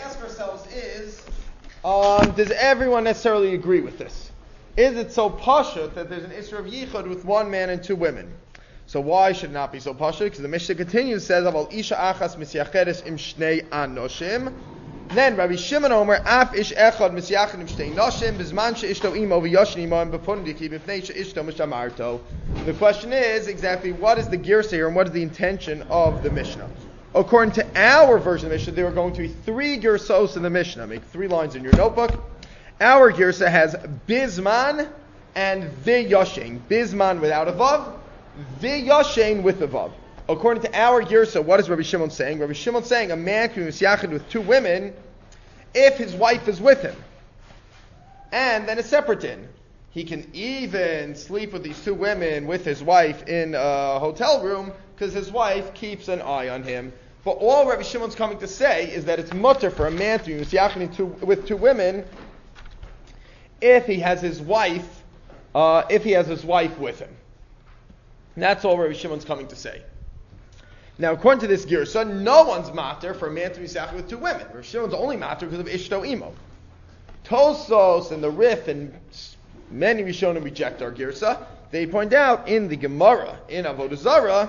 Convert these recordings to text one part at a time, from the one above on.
ask ourselves is, does everyone necessarily agree with this? Is it so pashut that there's an Isra of Yichud with one man and two women? So why should it not be so pashut? Because the Mishnah continues, says, Aval isha achas misyacheres im shnei anoshim. Then Rabbi Shimon Omer, Af ish echad misyached im shnei noshim, bizman she'ishto imo v'yoshin imo im b'pundiki, b'fnei she'ishto mishamarto. The question is exactly what is the girsa here and what is the intention of the Mishnah? According to our version of the Mishnah, there are going to be three girsos in the Mishnah. Make 3 lines in your notebook. Our girsa has bizman and v'yoshin. Bizman without a vav, v'yoshin with a vav. According to our girsa, what is Rabbi Shimon saying? Rabbi Shimon saying a man can be misyachid with 2 women if his wife is with him. And then a separate din. He can even sleep with these 2 women with his wife in a hotel room because his wife keeps an eye on him. But all Rabbi Shimon's coming to say is that it's mutter for a man to be misyachid with 2 women if he has his wife with him. And that's all Rabbi Shimon's coming to say. Now, according to this girsa, no one's matter for a man to be misyachid with 2 women. Rabbi Shimon's only matter because of ishto imo. Tosos and the Rif and many Rishonim reject our girsa. They point out in the Gemara in Avodah Zarah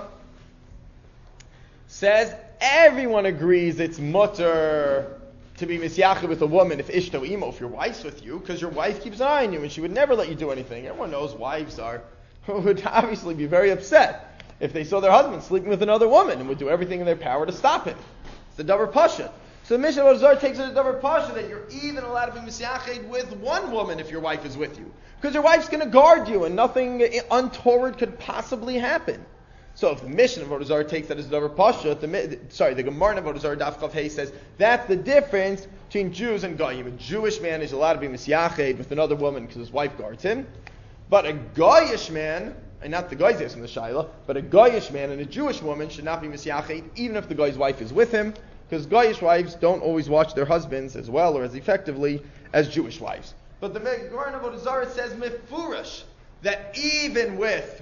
says everyone agrees it's mutter to be misyachid with a woman if ishto imo, if your wife's with you, because your wife keeps an eye on you and she would never let you do anything. Everyone knows wives would obviously be very upset if they saw their husband sleeping with another woman and would do everything in their power to stop him. It's the davar pasha. So the Mishnah of Avodah Zarah takes it as a davar pasha that you're even allowed to be misyachid with one woman if your wife is with you, because your wife's going to guard you and nothing untoward could possibly happen. So if the Mishnah of Avodah Zarah takes that as a davar pasha, the Gemara of Avodah Zarah Daf Chav Hey says that's the difference between Jews and Goyim. A Jewish man is allowed to be misyachid with another woman because his wife guards him, but a Goyish man, and not the guy's asking the Shaila, but a Goyish man and a Jewish woman should not be misyachid even if the guy's wife is with him, because Goyish wives don't always watch their husbands as well or as effectively as Jewish wives. But the Gemara of Avodah Zarah says mifurash that even with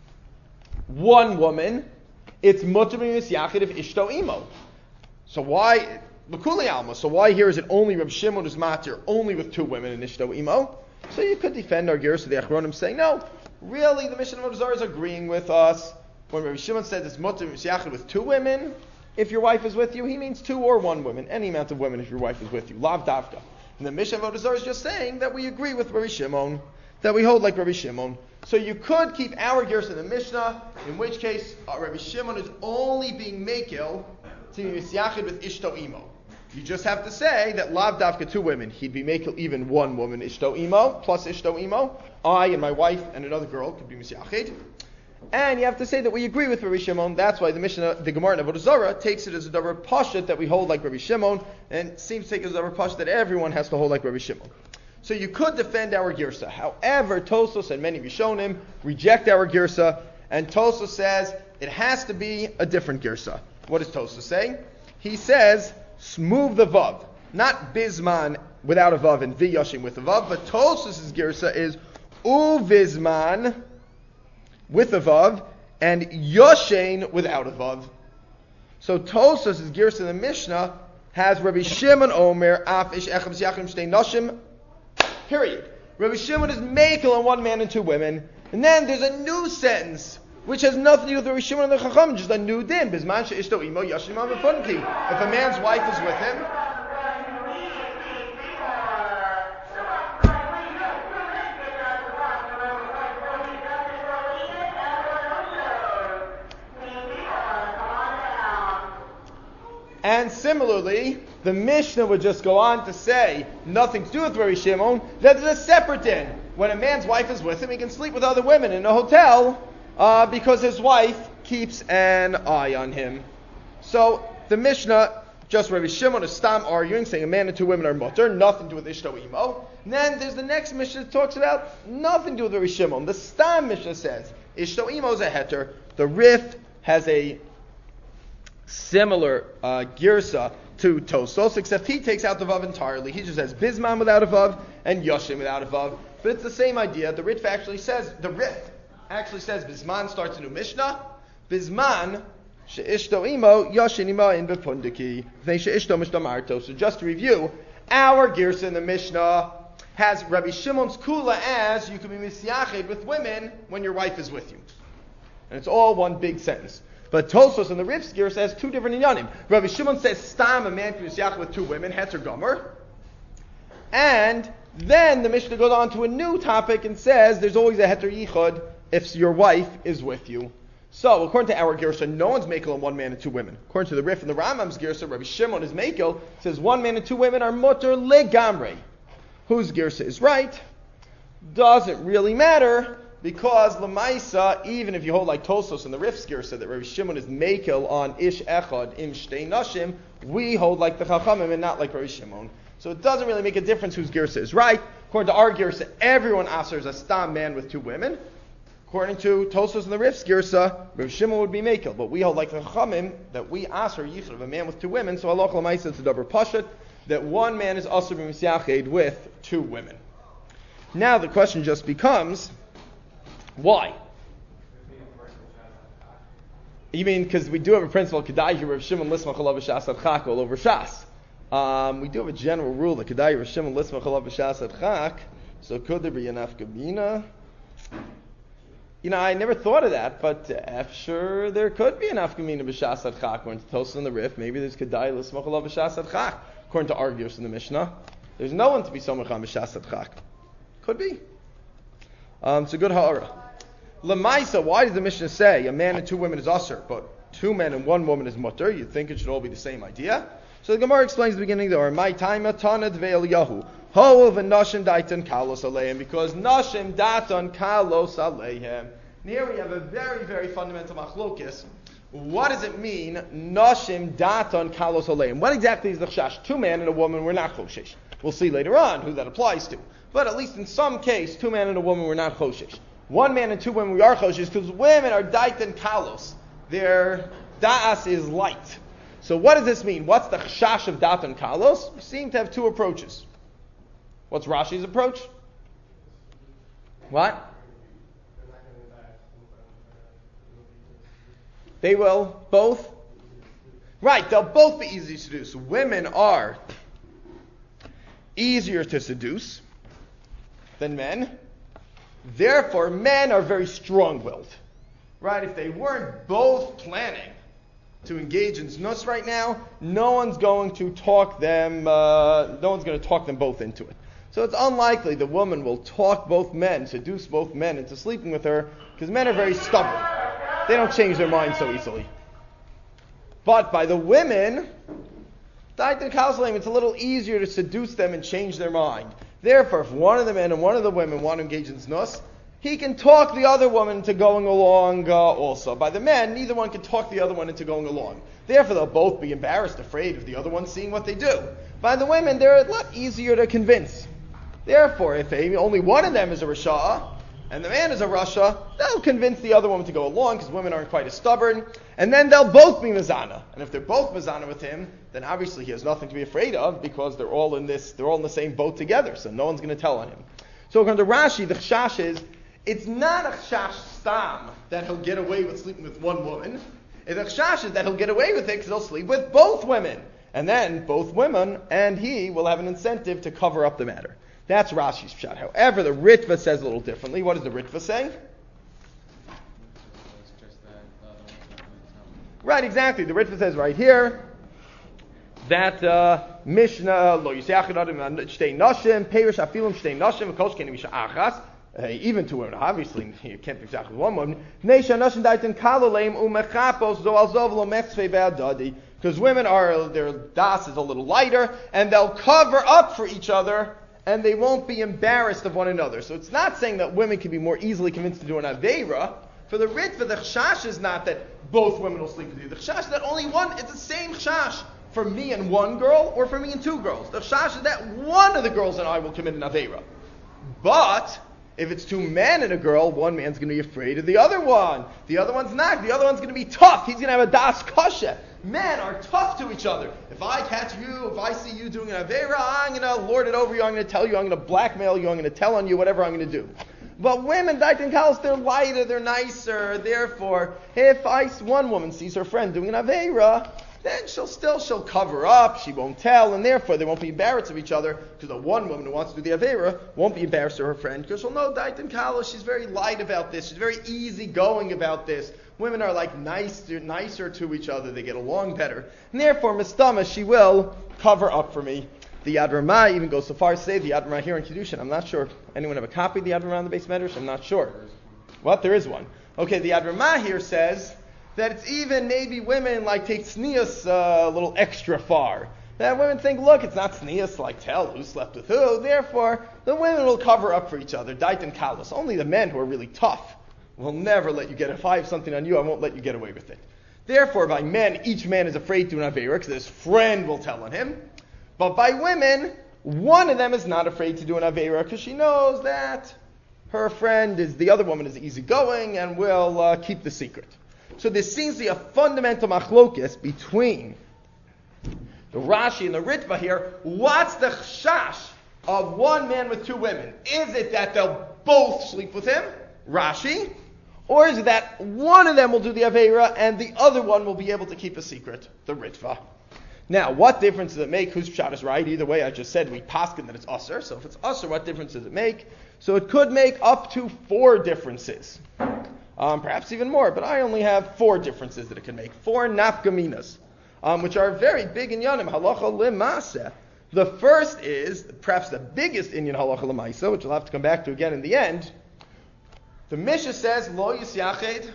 one woman, it's mutter to be misyachid if ishto imo. So why l'kuli alma? So why here is it only Reb Shimon who's matir only with 2 women in ishto imo? So you could defend our girsa the Achronim saying no. Really, the Mishnah of Avodah Zarah is agreeing with us. When Rabbi Shimon says it's mutter to be misyachid with 2 women, if your wife is with you, he means 2 or 1 woman, any amount of women if your wife is with you. Lav davka. And the Mishnah of Avodah Zarah is just saying that we agree with Rabbi Shimon, that we hold like Rabbi Shimon. So you could keep our girsa in the Mishnah, in which case Rabbi Shimon is only being makil to be misyachid with ishto imo. You just have to say that lav davka 2 women. He'd be makil even 1 woman ishto imo plus ishto imo. I and my wife and another girl could be misyachid. And you have to say that we agree with Rabbi Shimon. That's why the Gemara in Avodah Zarah takes it as a davar pasha that we hold like Rabbi Shimon, and seems to take it as a davar pasha that everyone has to hold like Rabbi Shimon. So you could defend our girsa. However, Tosos and many Rishonim reject our girsa, and Tosos says it has to be a different girsa. What does Tosos say? He says, move the vav. Not bizman without a vav and v'yashim with a vav, but Tosos' girsa is uvizman with a vav and yoshein without a vav. So Tosos' girsa in the Mishnah has Rabbi Shimon Omer af ish echad misyachid shtei noshim. Period. Rabbi Shimon is makel on 1 man and 2 women, and then there's a new sentence which has nothing to do with Rabbi Shimon and the Chacham, just a new din. Bizman she'ishto imo yashim b'funti. If a man's wife is with him, and similarly, the Mishnah would just go on to say, nothing to do with Rabbi Shimon, that there's a separate din. When a man's wife is with him, he can sleep with other women in a hotel because his wife keeps an eye on him. So the Mishnah, just Rabbi Shimon is stam arguing, saying a man and 2 women are mutter, nothing to do with ishto imo. And then there's the next Mishnah that talks about nothing to do with Rabbi Shimon. The stam Mishnah says ishto imo is a heter. The Rif has a similar girsa to Tosos, except he takes out the vav entirely. He just says bizman without a vav and yoshim without a vav. But it's the same idea. The Rif actually says bizman starts a new Mishnah. Bizman she'ishto imo yashin ima in bepundiki. She'ishto mishtamarto. So just to review, our Girsa in the Mishnah has Rabbi Shimon's kula as you can be misyached with women when your wife is with you. And it's all one big sentence. But Tosfos in the Rif's Girsa has two different inyanim. Rabbi Shimon says stam a man can be misyached with two women, heter gomer. And then the Mishnah goes on to a new topic and says there's always a heter yichud if your wife is with you. So, according to our Girsa, no one's makel on one man and two women. According to the Rif and the Rambam's Girsa, Rabbi Shimon is makel, says one man and two women are mutter legamre. Whose Girsa is right? Doesn't really matter, because Lamaisa, even if you hold like Tosos and the Rif's Girsa, that Rabbi Shimon is makel on ish echad im shtei nashim, we hold like the Chachamim and not like Rabbi Shimon. So it doesn't really make a difference whose Girsa is right. According to our Girsa, everyone asers a stam man with two women. According to Tosos and the Rif's Girsa, Rabbi Shimon would be makel. But we hold like the Chachamim that we aser yichud of a man with two women. So halach l'maisa it's a davar pashat that one man is aser b'misyached with two women. Now the question just becomes, why? You mean because we do have a principle kedai Rabbi Shimon lismach alav b'shas adchak all over shas. We do have a general rule that kedai Rabbi Shimon lismach alav b'shas adchak. So could there be an afkamina? I never thought of that, but sure there could be an afkamina b'shas adchak. According to Tosos and the Rif, maybe there's kedai lismach alav b'shas adchak. According to our Girsa in the Mishnah, there's no one to be somach on b'shas adchak. Could be. It's a good ha'ara. Lamaisa, why does the Mishnah say a man and two women is usher, but two men and one woman is mutter? You'd think it should all be the same idea. So the Gemara explains the beginning there. My time tanad ve'el yahu ho'ov and nashim daitan kalos aleihem, because nashim datan kalos aleihem. Here we have a very, very fundamental machlokis. What does it mean? Nashim datan kalos aleihem. What exactly is the chash? Two men and a woman were not choshesh. We'll see later on who that applies to. But at least in some case, two men and a woman were not choshesh. One man and two women we are choshesh because women are daitan kalos. Their da'as is light. So what does this mean? What's the chash of datan kalos? We seem to have two approaches. What's Rashi's approach? What? They will both. Right, they'll both be easy to seduce. Women are easier to seduce than men. Therefore, men are very strong-willed. Right? If they weren't both planning to engage in znus right now, no one's going to talk them both into it. So it's unlikely the woman will talk both men, seduce both men into sleeping with her, because men are very stubborn. They don't change their mind so easily. But by the women, it's a little easier to seduce them and change their mind. Therefore, if one of the men and one of the women want to engage in znus, he can talk the other woman into going along also. By the men, neither one can talk the other one into going along. Therefore, they'll both be embarrassed, afraid of the other one seeing what they do. By the women, they're a lot easier to convince. Therefore, if only one of them is a Rasha, and the man is a Rasha, they'll convince the other woman to go along, because women aren't quite as stubborn, and then they'll both be Mizana. And if they're both Mizana with him, then obviously he has nothing to be afraid of, because they're all in the same boat together, so no one's going to tell on him. So according to Rashi, the chash is, it's not a chash stam that he'll get away with sleeping with one woman. The chash is that he'll get away with it because he'll sleep with both women. And then both women and he will have an incentive to cover up the matter. That's Rashi's pshat. However, the Ritva says a little differently. What does the Ritva say? Right, exactly. The Ritva says right here that Mishnah lo yisachid adam shtei nashim perish afilim shtei nashim v'kol shkein misha achas. Even two women, obviously you can't be exactly one woman. Because women their das is a little lighter, and they'll cover up for each other, and they won't be embarrassed of one another. So it's not saying that women can be more easily convinced to do an aveira. For the Ritva, the chash is not that both women will sleep with you. The chash is that only one. It's the same chash for me and one girl, or for me and two girls. The chash is that one of the girls and I will commit an aveira. But if it's two men and a girl, one man's going to be afraid of the other one. The other one's not. The other one's going to be tough. He's going to have a das kasha. Men are tough to each other. If I catch you, if I see you doing an aveira, I'm going to lord it over you. I'm going to tell you. I'm going to blackmail you. I'm going to tell on you. Whatever I'm going to do. But women, Daitin Kalos, they're lighter, they're nicer. Therefore, if one woman sees her friend doing an Aveira, then she'll cover up, she won't tell, and therefore they won't be embarrassed of each other, because the one woman who wants to do the Aveira won't be embarrassed of her friend, because she'll know Daitin Kalos, she's very light about this, she's very easygoing about this. Women are like nicer to each other, they get along better. And therefore, Mistama, she will cover up for me. The Yad Ramah even goes so far as to say, the Yad Ramah here in Kiddushin, I'm not sure. Anyone have a copy of the Yad Ramah on the base medrash? I'm not sure. What? There is one. Okay, the Yad Ramah here says that it's even maybe women like take tznius a little extra far. That women think, look, it's not tznius like tell who slept with who. Therefore, the women will cover up for each other. Daitin kalos. Only the men who are really tough will never let you get it. If I have something on you, I won't let you get away with it. Therefore, by men, each man is afraid to do an Aveira because his friend will tell on him. But by women, one of them is not afraid to do an Aveira because she knows that her friend the other woman is easygoing and will keep the secret. So there seems to be a fundamental machlokes between the Rashi and the Ritva here. What's the chash of one man with two women? Is it that they'll both sleep with him, Rashi? Or is it that one of them will do the Aveira and the other one will be able to keep a secret, the Ritva? Now, what difference does it make? Whose pshat is right? Either way, I just said we paskin that it's usher. So if it's usher, what difference does it make? So it could make up to 4 differences. Perhaps even more, but I only have 4 differences that it can make. 4 nafkaminas, which are very big in Yanim, halacha lemasa. The first is, perhaps the biggest Inyan halacha lemaisa, which we'll have to come back to again in the end. The Mishnah says, Lo yisyached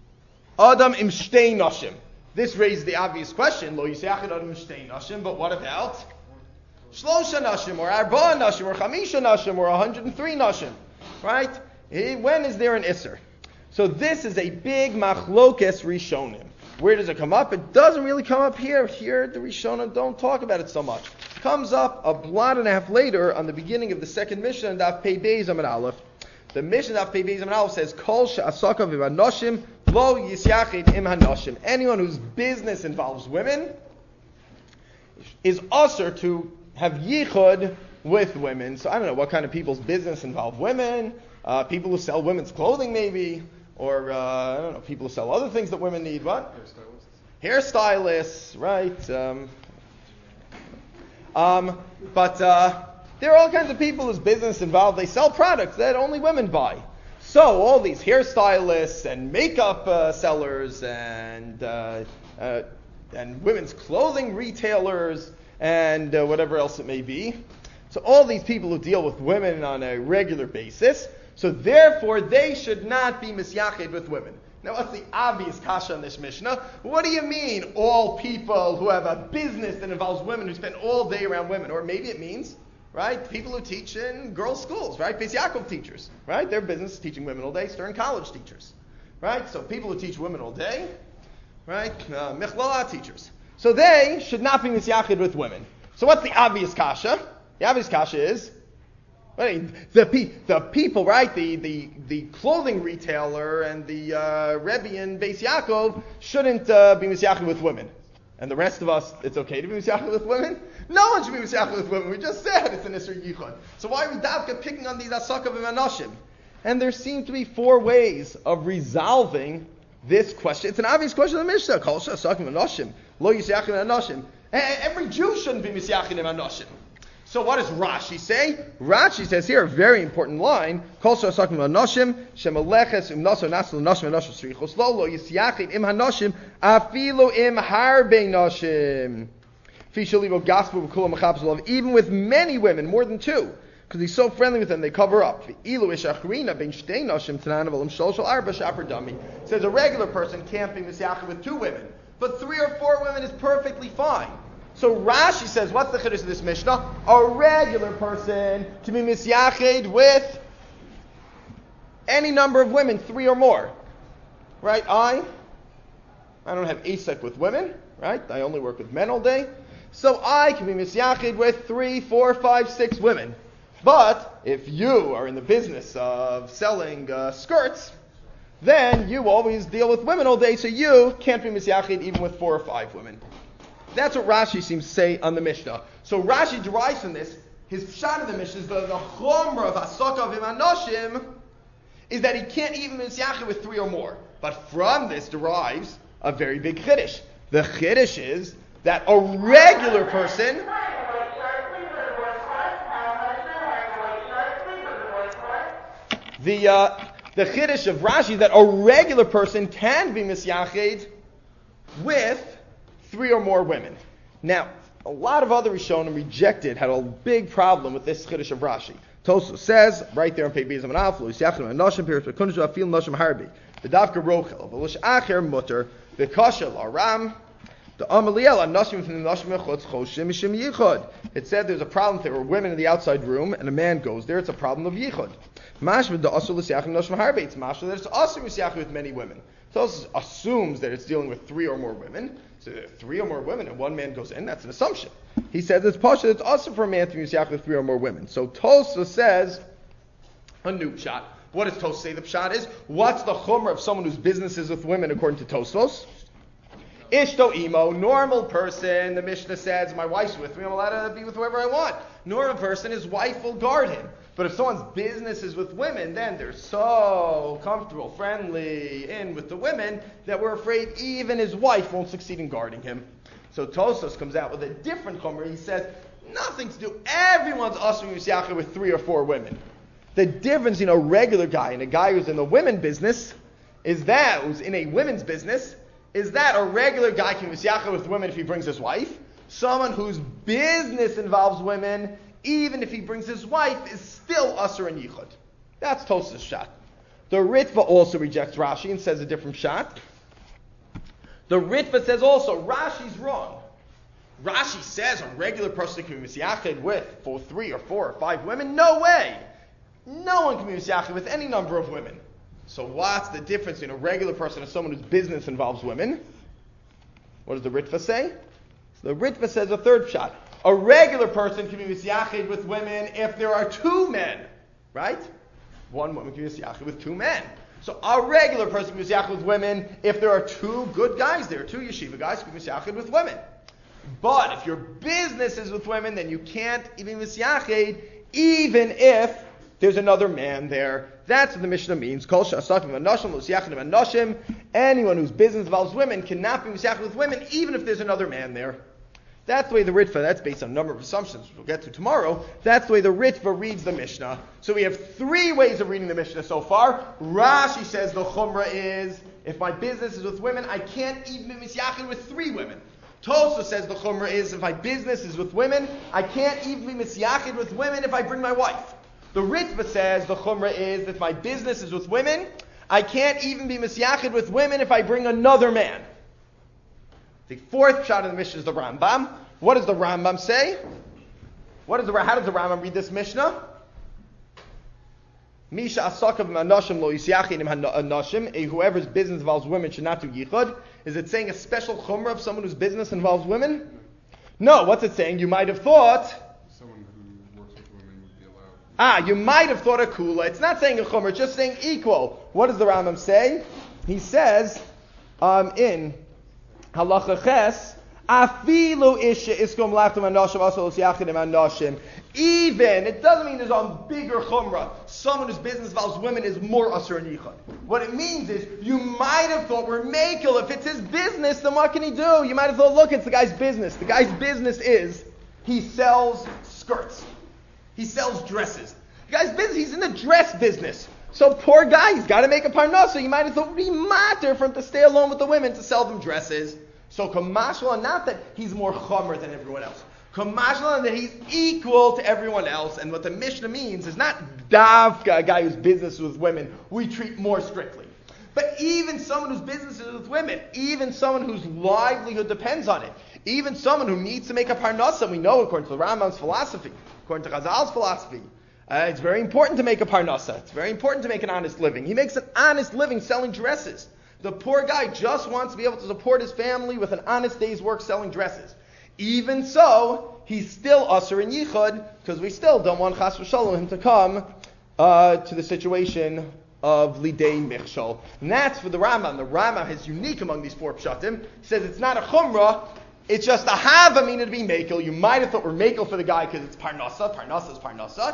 Adam im shtei nashim. This raises the obvious question, Lo yisyached Adam im shtei nashim, but what about Shlosha nashim, or Arba nashim, or Chamisha nashim, or 103 nashim? Right? When is there an Isser? So this is a big machlokes Rishonim. Where does it come up? It doesn't really come up here. Here, the Rishonim don't talk about it so much. It comes up a blot and a half later on the beginning of the second Mishnah, Daf Pei Beis Amud Aleph. The Mishnah Daf Pei Beis Amud Aleph says, Kol she'asaka v'hanoshim lo yisyachid im hanoshim. Anyone whose business involves women is usher to have yichud with women. So I don't know what kind of people's business involve women. People who sell women's clothing maybe. Or, I don't know, people who sell other things that women need. What? Hairstylists, right? But there are all kinds of people whose business involved. They sell products that only women buy. So all these hairstylists and makeup sellers and women's clothing retailers and whatever else it may be. So all these people who deal with women on a regular basis. So therefore, they should not be misyached with women. Now, what's the obvious kasha in this Mishnah? What do you mean, all people who have a business that involves women, who spend all day around women? Or maybe it means, right, people who teach in girls' schools, right, Beis Yaakov teachers, right? Their business is teaching women all day, stern college teachers, right? So people who teach women all day, right, Michlala teachers. So they should not be misyached with women. So what's the obvious kasha? The obvious kasha is, the people, right? The clothing retailer and the Rebbe in Beis Yaakov shouldn't be misyached with women, and the rest of us, it's okay to be misyached with women. No one should be misyached with women. We just said it's an Isser Yichud. So why are we davka picking on these asakav and anoshim? And there seem to be 4 ways of resolving this question. It's an obvious question in the Mishnah. Kol asakav and anoshim, lo yisyached and anoshim. Every Jew shouldn't be misyached and anoshim. So what does Rashi say? Rashi says here a very important line. Kol she'asakim hanoshim shemaleches im naso nasel noshim hanoshim srichos lo yisyachid im hanoshim afilu im harbe noshim. Fishalivo gospel v'kulam machapes love. Even with many women, more than 2, because he's so friendly with them, they cover up. Ilu ishachrina ben shtei noshim tananav olam shloshal arba shaper dami. Says a regular person can't be misyachid with 2 women, but 3 or 4 women is perfectly fine. So Rashi says, what's the chiddush of this Mishnah? A regular person to be misyached with any number of women, 3 or more. Right? I don't have asek with women, right? I only work with men all day. So I can be misyached with 3, 4, 5, 6 women. But if you are in the business of selling skirts, then you always deal with women all day, so you can't be misyached even with 4 or 5 women. That's what Rashi seems to say on the Mishnah. So Rashi derives from this, his pshat of the Mishnah is the chomra of asakav im anoshim is that he can't even be misyachid with 3 or more. But from this derives a very big chiddush. The chiddush is that a regular person the chiddush of Rashi is that a regular person can be misyachid with 3 or more women. Now, a lot of other Rishonim rejected, had a big problem with this chiddush of Rashi. Tosfos says, right there on page Bezim and Alf, Lo Yisyachid Noshim Pirush Bekunju Afil Noshim Harbi, the Davka Rochel, V'Lish Acher Mutter, the Kashel Aram, the Amaliel Noshim from the Noshim Echutz Choshim Mishim Yichud. It said there's a problem if there were women in the outside room and a man goes there. It's a problem of Yichud. Mashma the Asur L'Siachid Noshim Harbi. It's Mashma that it's Asur L'Siachid with many women. Tosfos assumes that it's dealing with 3 or more women. So there are 3 or more women and one man goes in. That's an assumption. He says it's pasha. It's also for a man to be misyachid with 3 or more women. So Tosfos says a new pshat. What does Tosfos say the pshat is? What's the chumrah of someone whose business is with women according to Tosfos? Ishto imo, normal person. The Mishnah says my wife's with me. I'm allowed to be with whoever I want. Normal person, his wife will guard him. But if someone's business is with women, then they're so comfortable, friendly, in with the women, that we're afraid even his wife won't succeed in guarding him. So Tosfos comes out with a different chumrah. He says, nothing to do. Everyone's asur misyachid with 3 or 4 women. The difference in a regular guy and a guy who's in the women business is that, who's in a women's business, is that a regular guy can misyachid with women if he brings his wife. Someone whose business involves women, even if he brings his wife, is still asur and yichud. That's Tosfos' shot. The Ritva also rejects Rashi and says a different shot. The Ritva says also, Rashi's wrong. Rashi says a regular person can be misyachid with 3 or 4 or 5 women. No way! No one can be misyachid with any number of women. So what's the difference in a regular person and someone whose business involves women? What does the Ritva say? So the Ritva says a third shot. A regular person can be misyachid with women if there are 2 men, right? One woman can be misyachid with 2 men. So a regular person can be misyachid with women if there are 2 good guys there, 2 yeshiva guys can be misyachid with women. But if your business is with women, then you can't even be misyachid even if there's another man there. That's what the Mishnah means. Kol she'asakim v'noshim lo siachid v'noshim. Anyone whose business involves women cannot be misyachid with women even if there's another man there. That's the way the Ritva, that's based on a number of assumptions, which we'll get to tomorrow. That's the way the Ritva reads the Mishnah. So we have 3 ways of reading the Mishnah so far. Rashi says the chumrah is, if my business is with women, I can't even be misyachid with 3 women. Tosfos says the chumrah is, if my business is with women, I can't even be misyachid with women if I bring my wife. The Ritva says the chumrah is, if my business is with women, I can't even be misyachid with women if I bring another man. The 4th shot of the Mishnah is the Rambam. What does the Rambam say? How does the Rambam read this Mishnah? Misha asakav manoshim lo yisyachinim hanoshim. Whoever's business involves women should not do yichud. Is it saying a special chumrah of someone whose business involves women? No. What's it saying? You might have thought someone who works with women would be allowed. You might have thought a kula. It's not saying a chumrah. It's just saying equal. What does the Rambam say? He says in Halacha Ches, afilu isha iskom lachtum anoshim asol osyachidim anoshim. Even, it doesn't mean there's a bigger chumrah. Someone whose business involves women is more asur and yichud. What it means is, you might have thought we're makel. If it's his business, then what can he do? You might have thought, look, it's the guy's business. The guy's business is, he sells skirts. He sells dresses. The guy's business, he's in the dress business. So poor guy, he's got to make a parnasa. You might have thought it would be matter for him to stay alone with the women to sell them dresses. So kamashla, not that he's more chomer than everyone else. Kamashla, that he's equal to everyone else. And what the Mishnah means is not davka, a guy whose business is with women, we treat more strictly. But even someone whose business is with women, even someone whose livelihood depends on it, even someone who needs to make a parnasa, we know according to the Rambam's philosophy, according to Chazal's philosophy, it's very important to make a parnasa. It's very important to make an honest living. He makes an honest living selling dresses. The poor guy just wants to be able to support his family with an honest day's work selling dresses. Even so, he's still asur in yichud, because we still don't want chas v'shalom him to come to the situation of lidei michshol. And that's for the Rambam. The Rambam is unique among these 4 pshatim. He says it's not a chumrah, it's just a hava meaning to be makel. You might have thought we're makel for the guy because it's parnasa. Parnasa is parnasa.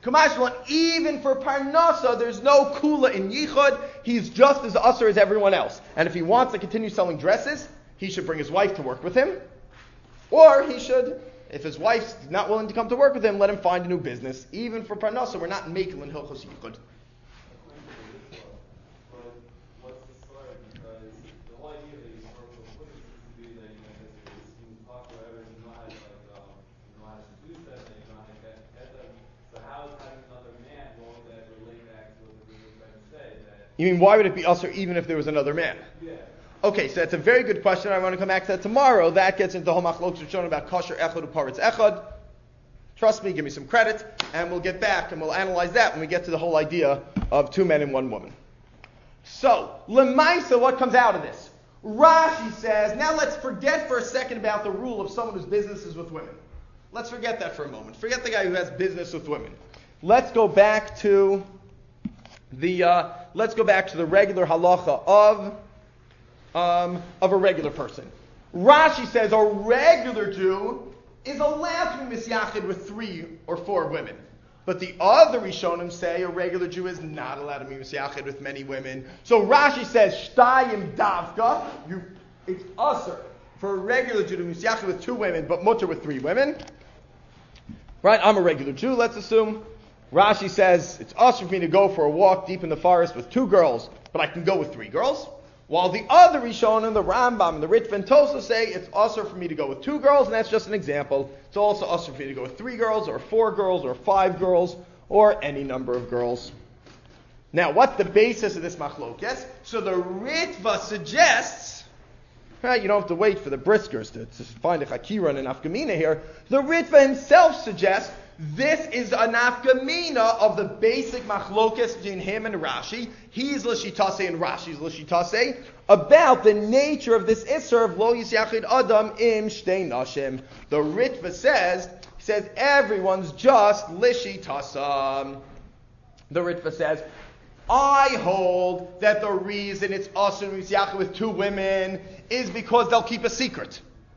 Kamashwan, even for Parnasa, there's no kula in Yichud. He's just as usher as everyone else. And if he wants to continue selling dresses, he should bring his wife to work with him. Or he should, if his wife's not willing to come to work with him, let him find a new business. Even for Parnasa, we're not making Hilchos Yichud. You mean, why would it be usher even if there was another man? Yeah. Okay, so that's a very good question. I want to come back to that tomorrow. That gets into the whole machlokes we've shown about kosher echad uparetz echad. Trust me, give me some credit, and we'll get back and we'll analyze that when we get to the whole idea of 2 men and 1 woman. So, lemaisa, what comes out of this? Rashi says, now let's forget for a second about the rule of someone whose business is with women. Let's forget that for a moment. Forget the guy who has business with women. Let's go back to the regular halacha of a regular person. Rashi says a regular Jew is allowed to be misyachid with 3 or 4 women. But the other Rishonim say a regular Jew is not allowed to be misyachid with many women. So Rashi says, shtayim davka, it's usher for a regular Jew to be misyachid with 2 women, but mutter with 3 women. Right, I'm a regular Jew, let's assume. Rashi says, it's usher for me to go for a walk deep in the forest with 2 girls, but I can go with 3 girls. While the other Rishonim, the Rambam and the Ritva and Tosa say, it's usher for me to go with 2 girls, and that's just an example. It's also usher for me to go with 3 girls, or 4 girls, or 5 girls, or any number of girls. Now, what's the basis of this machlokes? So the Ritva suggests, you don't have to wait for the briskers to find a chakira and an afkamina here. The Ritva himself suggests this is a nafkamina of the basic machlokes between him and Rashi. He's l'shitase and Rashi's l'shitase about the nature of this isser of lo yisyachid adam im shtei nashim. The Ritva says everyone's just l'shitasa. The Ritva says, I hold that the reason it's usher misyachid with 2 women is because they'll keep a secret.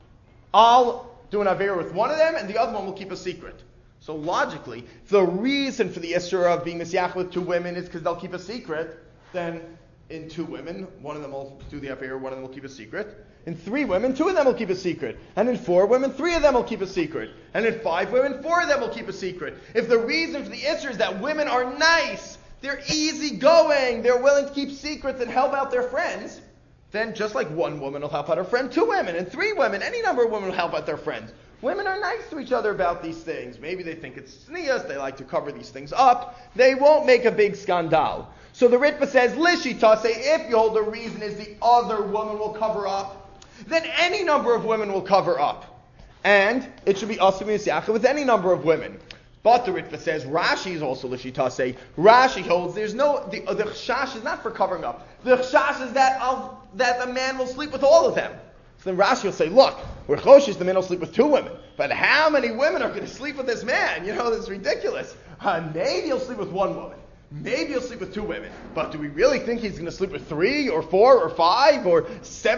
I'll do an avera with one of them, and the other one will keep a secret. So logically, if the reason for the issur of being misyach with 2 women is because they'll keep a secret, then in 2 women, one of them will do the affair, one of them will keep a secret. In 3 women, 2 of them will keep a secret. And in 4 women, 3 of them will keep a secret. And in 5 women, 4 of them will keep a secret. If the reason for the issur is that women are nice, they're easygoing, they're willing to keep secrets and help out their friends, then just like 1 woman will help out her friend, 2 women, and 3 women, any number of women will help out their friends. Women are nice to each other about these things. Maybe they think it's sneas, they like to cover these things up. They won't make a big scandal. So the Ritva says, Lishita, say if you hold the reason is the other woman will cover up, then any number of women will cover up. And it should be asur misyachid with any number of women. But the Ritva says, Rashi is also Lishita, say Rashi holds the chash is not for covering up. The chash is that the man will sleep with all of them. So then Rashi will say, look, we're choshish, the man will sleep with 2 women. But how many women are going to sleep with this man? This is ridiculous. Maybe he'll sleep with 1 woman. Maybe he'll sleep with 2 women. But do we really think he's going to sleep with 3 or 4 or 5 or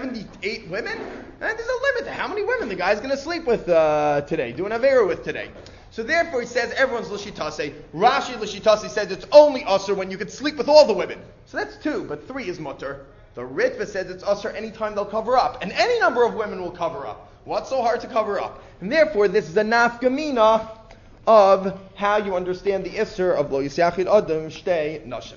78 women? And there's a limit to how many women the guy's going to sleep with today, do an avera with today. So therefore he says everyone's l'shitase. Rashi l'shitase says it's only usher when you can sleep with all the women. So that's 2, but 3 is mutter. The Ritva says it's usher anytime they'll cover up. And any number of women will cover up. What's so hard to cover up? And therefore this is a nafkamina of how you understand the isser of lo yisyachid adam shtei nashim.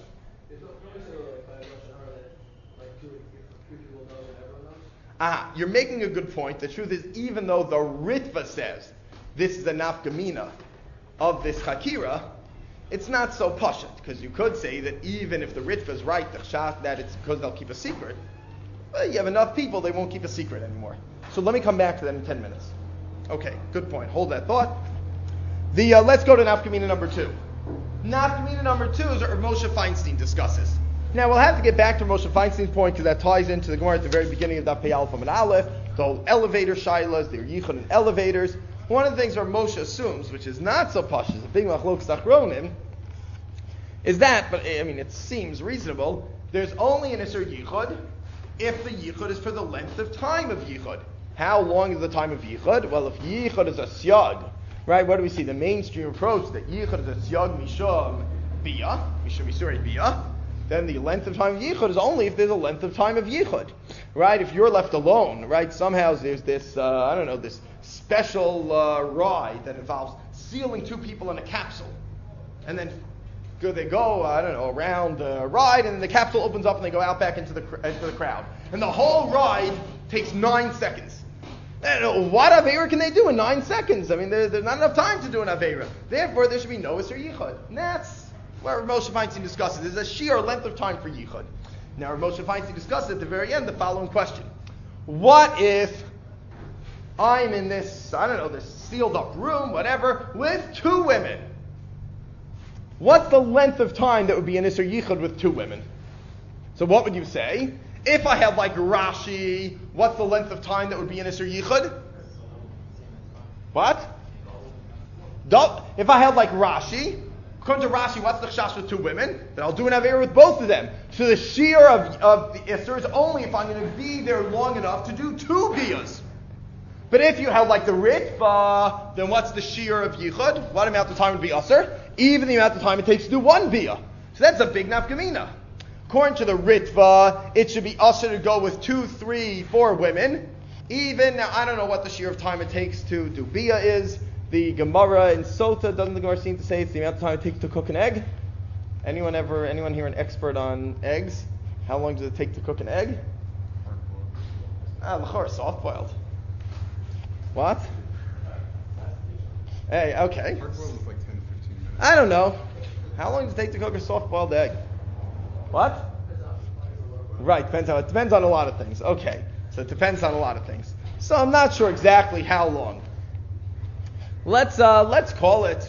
You're making a good point. The truth is, even though the Ritva says this is a nafkamina of this chakira, it's not so pashut, because you could say that even if the Ritva is right, that it's because they'll keep a secret, well, you have enough people, they won't keep a secret anymore. So let me come back to that in 10 minutes. Okay, good point. Hold that thought. Let's go to nafkamina number 2. Nafkamina number 2 is what Moshe Feinstein discusses. Now we'll have to get back to Moshe Feinstein's point, because that ties into the Gemara at the very beginning of Daf Pei Aleph and Aleph, the whole elevator shilas, their yichud and elevators. One of the things where Moshe assumes, which is not so posh, is a big machlokes achronim, is that, but it seems reasonable, there's only an isur yichud if the yichud is for the length of time of yichud. How long is the time of yichud? Well, if yichud is a syag, Right? What do we see? The mainstream approach that yichud is a siyag mishum biyah, mishum isurei biyah. Then the length of time of yichud is only if there's a length of time of yichud. Right? If you're left alone, right? Somehow there's this, this special ride that involves sealing two people in a capsule. And then they go, around the ride, and then the capsule opens up and they go out back into the crowd. And the whole ride takes 9 seconds. What Aveira can they do in 9 seconds? I mean, there's not enough time to do an Aveira. Therefore, there should be no Isser Yichud. And that's where Moshe Feinstein discusses. There's a sheer length of time for Yichud. Now, Moshe Feinstein discusses at the very end the following question. What if I'm in this, this sealed up room, whatever, with 2 women? What's the length of time that would be an Isser Yichud with 2 women? So what would you say? If I had like Rashi, what's the length of time that would be an Isser Yichud? What? If I had like Rashi, according to Rashi, what's the chash with 2 women? Then I'll do an Aveira with both of them. So the shear of the Isser is only if I'm going to be there long enough to do 2 biyas. But if you have like the Ritva, then what's the shear of Yichud? What amount of time would be Asr? Even the amount of time it takes to do 1 biyah. So that's a big nafkamina. According to the Ritva, it should be Asr to go with 2, 3, 4 women. Even, now I don't know what the shear of time it takes to do biyah is. The Gemara in Sota, doesn't the Gemara seem to say it's the amount of time it takes to cook an egg? Anyone here an expert on eggs? How long does it take to cook an egg? L'chor, soft-boiled. What? Hey, okay. Hard-boiled is like 10 to 15 minutes. I don't know. How long does it take to cook a soft-boiled egg? What? Right, it depends on a lot of things. Okay, so it depends on a lot of things. So I'm not sure exactly how long. Let's call it,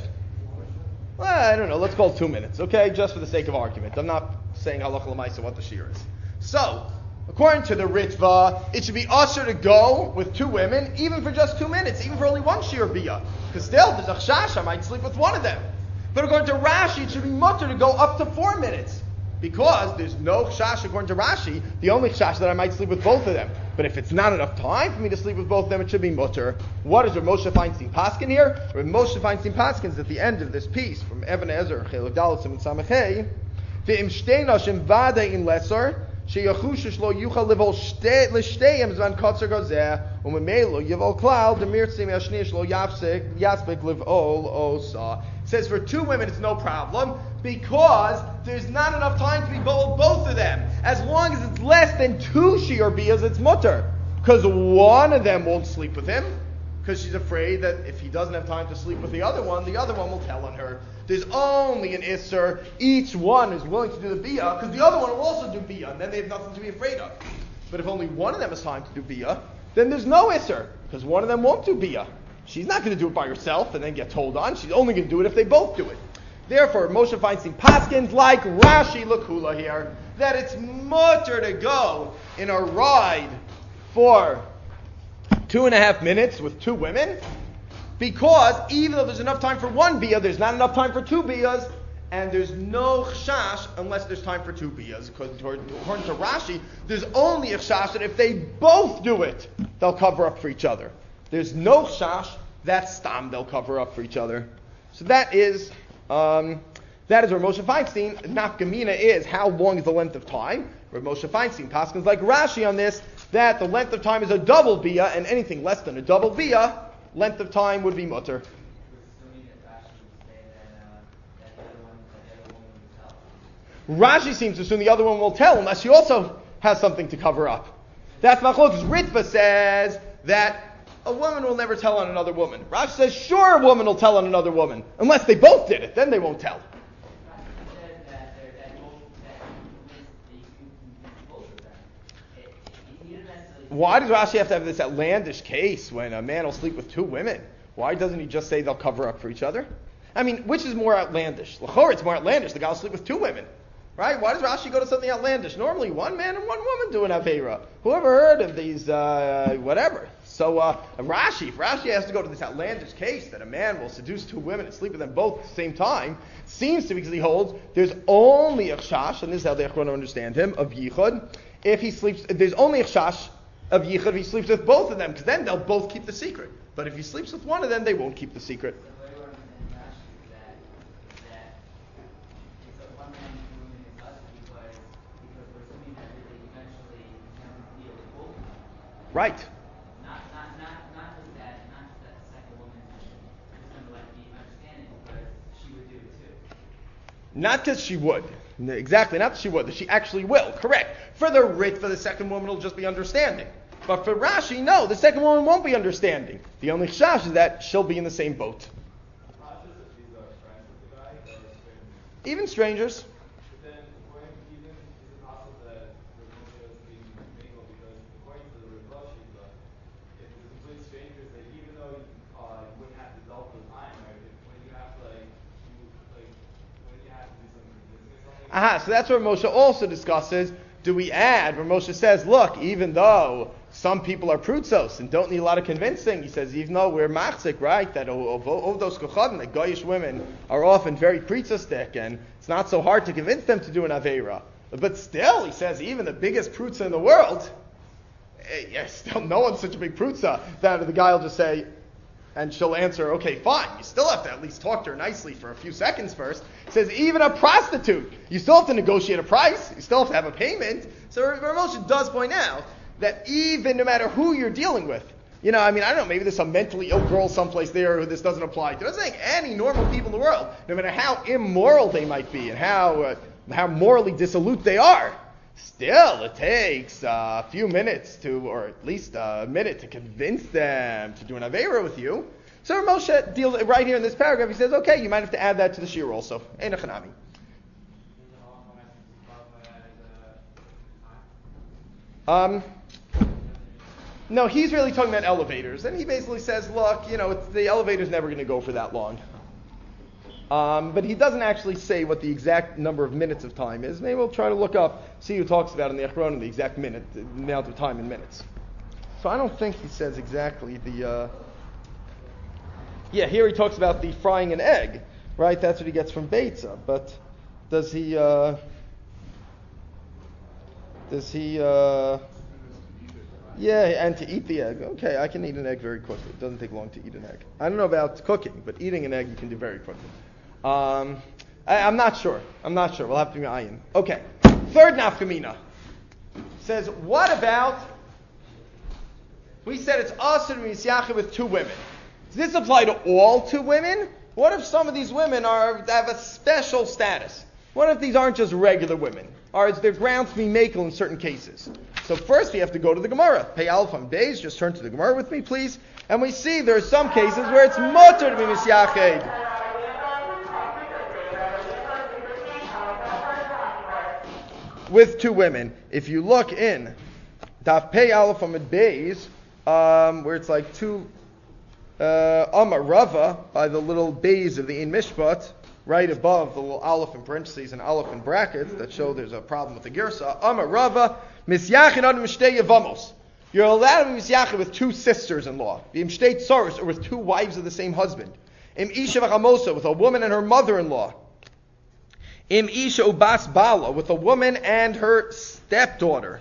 I don't know, let's call it 2 minutes, okay? Just for the sake of argument. I'm not saying halacha l'maisa what the shear is. So, according to the Ritva, it should be usher to go with 2 women, even for just 2 minutes, even for only 1 shear biyah. Because still, there's a chash, I might sleep with one of them. But according to Rashi, it should be mutter to go up to 4 minutes. Because there's no chash according to Rashi, the only chash that I might sleep with both of them. But if it's not enough time for me to sleep with both of them, it should be mutter. What is Rav Moshe Feinstein Paskin here? Rav Moshe Feinstein Paskin is at the end of this piece from Even Ezer, Chelek Dalet Siman Samachei. Ve'im shtei nashim vada in lesser, sheyachushish lo yuchal livol l'shteihem zman kotzer gozeh, u'memelo yivol klal, demir tzim yashnish lo yaspik livol osa. Says for 2 women it's no problem, because there's not enough time to be both of them. As long as it's less than 2 shear biyas, it's mutter. Because one of them won't sleep with him, because she's afraid that if he doesn't have time to sleep with the other one will tell on her. There's only an isser. Each one is willing to do the biyah, because the other one will also do biyah, and then they have nothing to be afraid of. But if only one of them has time to do biyah, then there's no isser, because one of them won't do biyah. She's not going to do it by herself and then get told on. She's only going to do it if they both do it. Therefore, Moshe Feinstein Paskins, like Rashi Lakula here, that it's mutter to go in a ride for 2.5 minutes with 2 women, because even though there's enough time for 1 biyah, there's not enough time for 2 biyahs, and there's no chash unless there's time for 2 biyahs. Because according to Rashi, there's only a chash that if they both do it, they'll cover up for each other. There's no chash, that's stam, they'll cover up for each other. So that is where Moshe Feinstein, nafkamina is, how long is the length of time? Where Moshe Feinstein, Paskins like Rashi on this, that the length of time is a double biyah, and anything less than a double biyah, length of time would be mutter. Rashi seems to assume the other one will tell, unless she also has something to cover up. That's Machlokes. Ritva says that a woman will never tell on another woman. Rashi says, sure, a woman will tell on another woman. Unless they both did it, then they won't tell. Why does Rashi have to have this outlandish case when a man will sleep with 2 women? Why doesn't he just say they'll cover up for each other? I mean, which is more outlandish? L'chor, it's more outlandish. The guy will sleep with 2 women. Right? Why does Rashi go to something outlandish? Normally, 1 man and 1 woman do an Aveira. Whoever heard of these, whatever. So, if Rashi has to go to this outlandish case that a man will seduce 2 women and sleep with them both at the same time, seems to be because he holds there's only a chash, and this is how the Echron understand him, of Yichud. If there's only a chash of Yichud if he sleeps with both of them, because then they'll both keep the secret. But if he sleeps with one of them, they won't keep the secret. Right. Not just that the second woman is going to be understanding, but she would do it too. Not because she would. Exactly, not that she would. That she actually will. Correct. For the second woman, it'll just be understanding. But for Rashi, no, the second woman won't be understanding. The only chash is that she'll be in the same boat. Not just if these are friends with the guy, or strangers. Even strangers. But then, is it possible that the Moshe is being mingled because according to the Rivosh, if it's complete strangers, that even though you wouldn't have to double the time, right? When you have to when you have to do something. So that's where Moshe also discusses. Do we add where Moshe says, look, even though some people are prutzos and don't need a lot of convincing, he says, even though we're machzik, right, that of those kochadim, the goyish women are often very prutzostic, and it's not so hard to convince them to do an aveira. But still, he says, even the biggest prutza in the world, still no one's such a big prutza that the guy will just say, and she'll answer, okay, fine. You still have to at least talk to her nicely for a few seconds first. It says, even a prostitute, you still have to negotiate a price. You still have to have a payment. So Rav Moshe does point out that even no matter who you're dealing with, I don't know, maybe there's some mentally ill girl someplace there who this doesn't apply to. I'm saying any normal people in the world, no matter how immoral they might be and how morally dissolute they are, still it takes a few minutes or at least a minute to convince them to do an aveira with you. So Moshe deals right here in this paragraph. He says, okay, you might have to add that to the shir also. Ein chanami. No, he's really talking about elevators. And he basically says, look, the elevator's never going to go for that long. But he doesn't actually say what the exact number of minutes of time is. Maybe we'll try to look up, see who talks about in the Achronim the exact minute, the amount of time in minutes. So I don't think he says exactly the... here he talks about the frying an egg, right? That's what he gets from Beitza. But does he... and to eat the egg. Okay, I can eat an egg very quickly. It doesn't take long to eat an egg. I don't know about cooking, but eating an egg you can do very quickly. I'm not sure. We'll have to be ayin. Okay. Third nafkamina says, what about, we said it's asur misyacha with two women. Does this apply to all two women? What if some of these women have a special status? What if these aren't just regular women? Or is there grounds to be makel in certain cases? So first we have to go to the Gemara. Pei Aleph on Beis, just turn to the Gemara with me, please. And we see there are some cases where it's mutter to be misyached with two women. If you look in Daf Pei Aleph on Beis, where it's like two Amar Rava by the little Beis of the Ein Mishpat, right above the little Aleph in parentheses and Aleph in brackets that show there's a problem with the Girsa. Amar Rava, Misyachin adam mishtei yavamos. You're allowed to be misyachin with two sisters-in-law. Im shtei tsaros, or with two wives of the same husband. Im isha v'chamosa, with a woman and her mother-in-law. Im isha ubas bala, with a woman and her stepdaughter.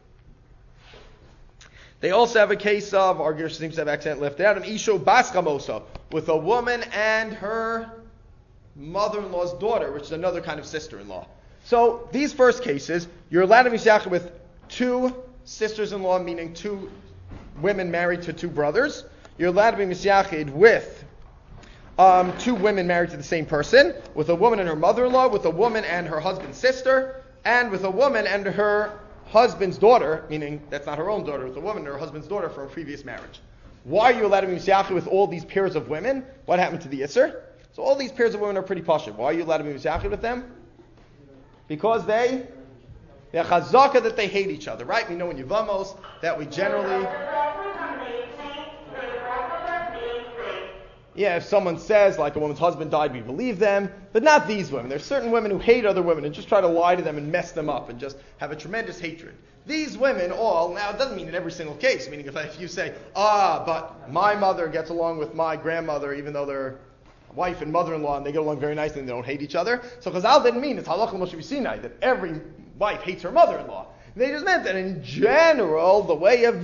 They also have a case of, our Girsa seems to have accent left out, Im isha ubas chamosa, with a woman and her mother-in-law's daughter, which is another kind of sister-in-law. So these first cases, you're allowed to be misyachin with two sisters-in-law, meaning two women married to two brothers. You're allowed to be misyachin with two women married to the same person, with a woman and her mother-in-law, with a woman and her husband's sister, and with a woman and her husband's daughter, meaning that's not her own daughter, with a woman and her husband's daughter from a previous marriage. Why are you allowed to be misyachin with all these pairs of women? What happened to the Isser? So all these pairs of women are pretty pashut. Why are you allowed to be misyachin with them? Because they're chazaka that they hate each other, right? We know in Yevamos that we generally... if someone says, like a woman's husband died, we believe them, but not these women. There's certain women who hate other women and just try to lie to them and mess them up and just have a tremendous hatred. These women all, now it doesn't mean in every single case, meaning if you say, but my mother gets along with my grandmother even though they're wife and mother-in-law and they get along very nicely and they don't hate each other. So Chazal didn't mean it's halach l'Moshe Sinai that every wife hates her mother-in-law. They just meant that in general, the way of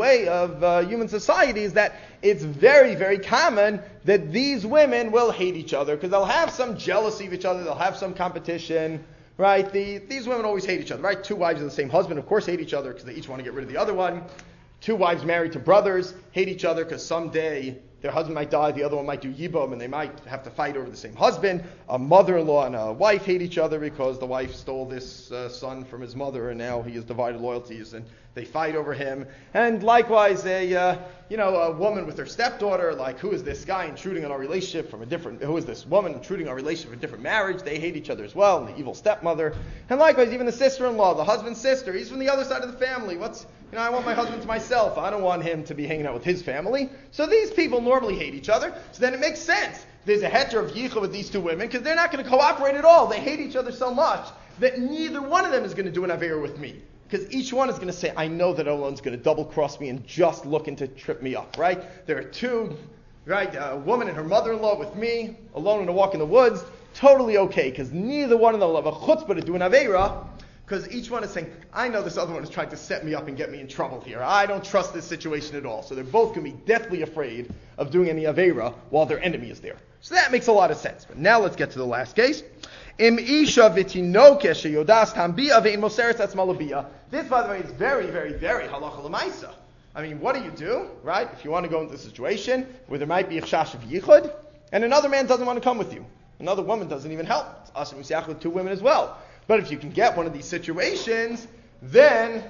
human society is that it's very, very common that these women will hate each other because they'll have some jealousy of each other, they'll have some competition, right? These women always hate each other, right? Two wives of the same husband, of course, hate each other because they each want to get rid of the other one. Two wives married to brothers hate each other because someday their husband might die, the other one might do yibum, and they might have to fight over the same husband. A mother-in-law and a wife hate each other because the wife stole this son from his mother, and now he has divided loyalties, and they fight over him. And likewise, a woman with her stepdaughter, like, who is this guy intruding on our relationship who is this woman intruding on our relationship from a different marriage? They hate each other as well, and the evil stepmother. And likewise, even the sister-in-law, the husband's sister, he's from the other side of the family. I want my husband to myself. I don't want him to be hanging out with his family. So these people normally hate each other. So then it makes sense. There's a heter of yichud with these two women because they're not going to cooperate at all. They hate each other so much that neither one of them is going to do an avera with me. Because each one is going to say, I know that Olon's going to double cross me and just looking to trip me up, right? There are two, right? A woman and her mother-in-law with me, alone in a walk in the woods, totally okay, because neither one of them will have a chutzpah to do an avera. Because each one is saying, I know this other one is trying to set me up and get me in trouble here. I don't trust this situation at all. So they're both going to be deathly afraid of doing any Aveira while their enemy is there. So that makes a lot of sense. But now let's get to the last case. Im isha v'tinokesh sheyodas tambia ve'in moseres atzmalabia. This, by the way, is very, very, very halacha l'maisa. I mean, what do? Right? If you want to go into a situation where there might be a chash of yichud, and another man doesn't want to come with you. Another woman doesn't even help. It's asr misyach with two women as well. But if you can get one of these situations, then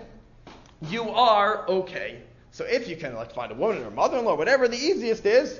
you are okay. So if you can find a woman or a mother-in-law, whatever, the easiest is,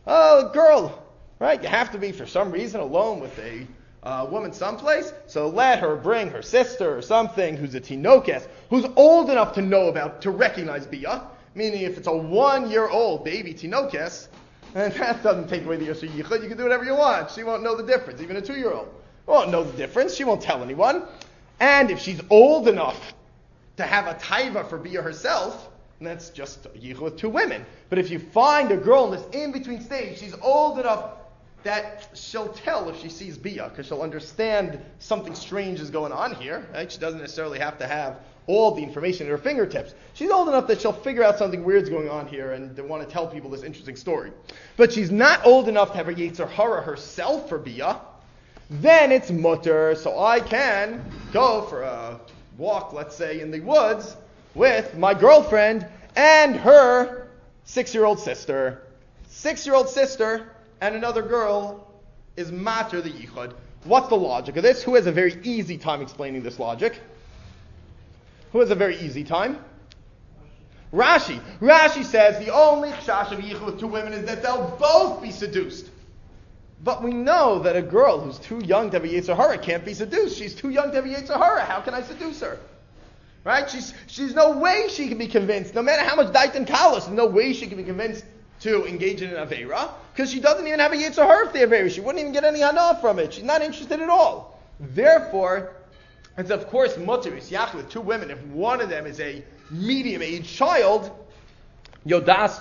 a girl, right? You have to be, for some reason, alone with a woman someplace. So let her bring her sister or something who's a tinokes, who's old enough to recognize bia. Meaning if it's a 1-year-old baby tinokes, and that doesn't take away the yosher yichud, you can do whatever you want. She won't know the difference, even a 2-year-old. Won't know the difference. She won't tell anyone. And if she's old enough to have a taiva for bia herself, that's just yichud with two women. But if you find a girl in this in-between stage, she's old enough that she'll tell if she sees bia, because she'll understand something strange is going on here. Right? She doesn't necessarily have to have all the information at her fingertips. She's old enough that she'll figure out something weird's going on here and want to tell people this interesting story. But she's not old enough to have a yetzer hara herself for bia. Then it's mutter, so I can go for a walk, let's say, in the woods with my girlfriend and her 6-year-old sister. 6-year-old sister and another girl is matter the yichud. What's the logic of this? Who has a very easy time explaining this logic? Who has a very easy time? Rashi. Rashi says the only chash of yichud with two women is that they'll both be seduced. But we know that a girl who's too young to have a yetzer hara can't be seduced. She's too young to have a yetzer hara. How can I seduce her? Right? She's no way she can be convinced. No matter how much daitan kalos, there's no way she can be convinced to engage in an avera, because she doesn't even have a yetzer hara for the avera. She wouldn't even get any hana from it. She's not interested at all. Therefore, it's of course mutter misyach with two women. If one of them is a medium-aged child, yodas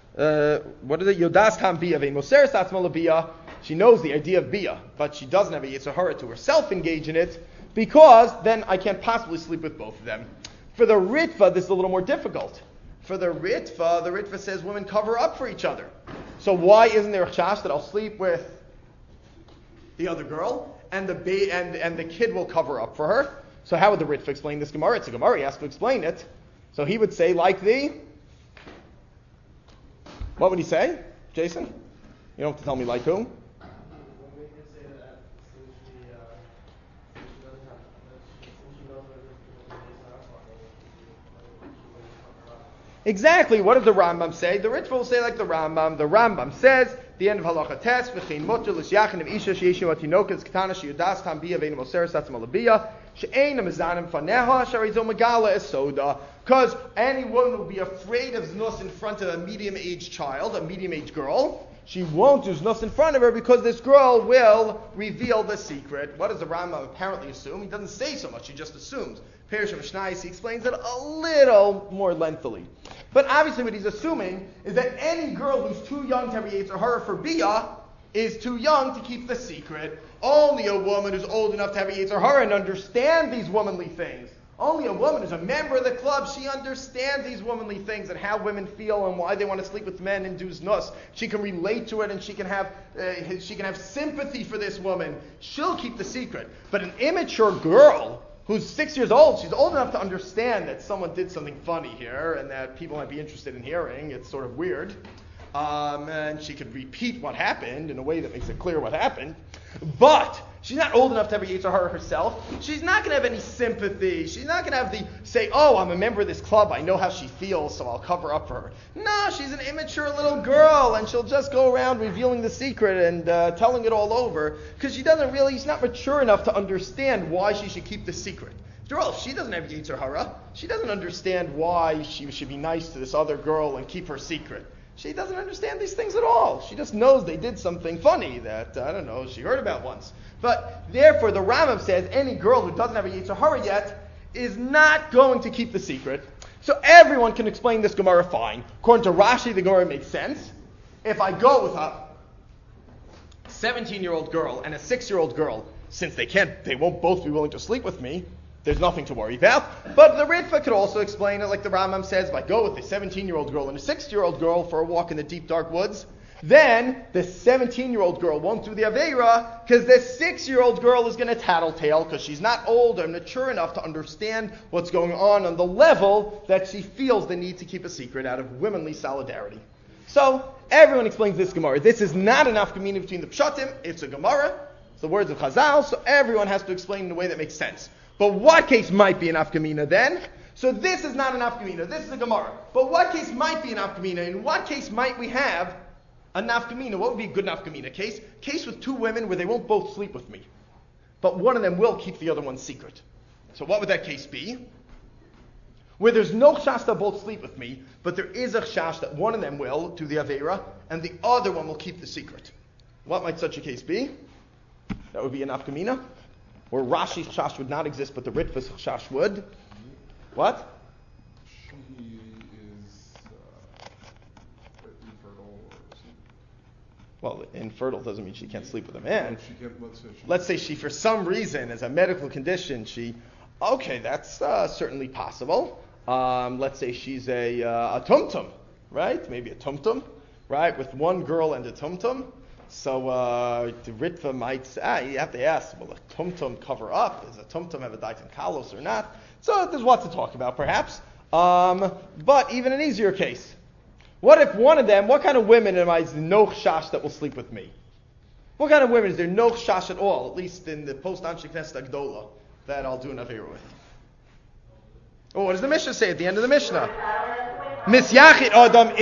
tam bia ve'moseres atzma lebia. She knows the idea of bia, but she doesn't have a yetzer hara to herself engage in it, because then I can't possibly sleep with both of them. For the ritva, this is a little more difficult. For the ritva says women cover up for each other. So why isn't there a chash that I'll sleep with the other girl and the kid will cover up for her? So how would the ritva explain this Gemara? It's a Gemara, he has to explain it. So he would say what would he say, Jason? You don't have to tell me like who? Exactly. What does the Rambam say? The Ritva will say like the Rambam. The Rambam says, the end of Halacha Tes, v'chein mutter l'shyachin of isha she'yeshu atinokas ketana she'yudas tam bia ve'enim oseres atzma l'bia she'ein ha'mezanim faneha sharizo megala esoda. Because any woman will be afraid of znus in front of a medium-aged child, a medium-aged girl. She won't do znus in front of her because this girl will reveal the secret. What does the Rambam apparently assume? He doesn't say so much, he just assumes. Perish of Mishnayos, he explains it a little more lengthily. But obviously what he's assuming is that any girl who's too young to have a yetzer hara for bia is too young to keep the secret. Only a woman who's old enough to have a yetzer hara and understand these womanly things Only a woman who's a member of the club, she understands these womanly things and how women feel and why they want to sleep with men and do znus. She can relate to it and she can have sympathy for this woman. She'll keep the secret. But an immature girl who's 6 years old, she's old enough to understand that someone did something funny here and that people might be interested in hearing. It's sort of weird. And she could repeat what happened in a way that makes it clear what happened. But she's not old enough to have a Yetzer Hara herself. She's not going to have any sympathy. She's not going to have say, oh, I'm a member of this club. I know how she feels, so I'll cover up for her. No, she's an immature little girl, and she'll just go around revealing the secret and telling it all over, because she's not mature enough to understand why she should keep the secret. After all, if she doesn't have Yetzer Hara, she doesn't understand why she should be nice to this other girl and keep her secret. She doesn't understand these things at all. She just knows they did something funny that, she heard about once. But therefore, the Rambam says any girl who doesn't have a Yetzer Hara yet is not going to keep the secret. So everyone can explain this Gemara fine. According to Rashi, the Gemara makes sense. If I go with a 17-year-old girl and a 6-year-old girl, since they won't both be willing to sleep with me, there's nothing to worry about. But the Ritva could also explain it like the Rambam says, if I go with a 17-year-old girl and a 6-year-old girl for a walk in the deep, dark woods, then the 17-year-old girl won't do the Aveira because the 6-year-old girl is going to tattletale because she's not old or mature enough to understand what's going on the level that she feels the need to keep a secret out of womanly solidarity. So everyone explains this Gemara. This is not an afkamina between the Pshatim. It's a Gemara. It's the words of Chazal. So everyone has to explain in a way that makes sense. But what case might be an afkamina then? So this is not an afkamina. This is a Gemara. But what case might be an afkamina? In what case might we have a nafkamina? What would be a good nafkamina case? Case with two women where they won't both sleep with me. But one of them will keep the other one secret. So what would that case be? Where there's no chash that both sleep with me, but there is a chash that one of them will do the Aveira, and the other one will keep the secret. What might such a case be? That would be an nafkamina. Where Rashi's chash would not exist, but the Ritva's chash would. What? She is infertile or something. Well, infertile doesn't mean she can't sleep with a man. She can't, let's say she, for some reason, as a medical condition, okay, that's certainly possible. Let's say she's a tumtum, right? Maybe a tumtum, right? With one girl and a tumtum. So the Ritva might say, you have to ask, will a tumtum cover up? Does a tumtum have a daitan kalos or not? So there's what to talk about, perhaps. But even an easier case. What if one of them, what kind of women is no chash that will sleep with me? What kind of women is there no chash at all, at least in the post-Anshe Knesset Agdola, that I'll do an Aveira with? Oh, what does the Mishnah say at the end of the Mishnah? Misyachit Adam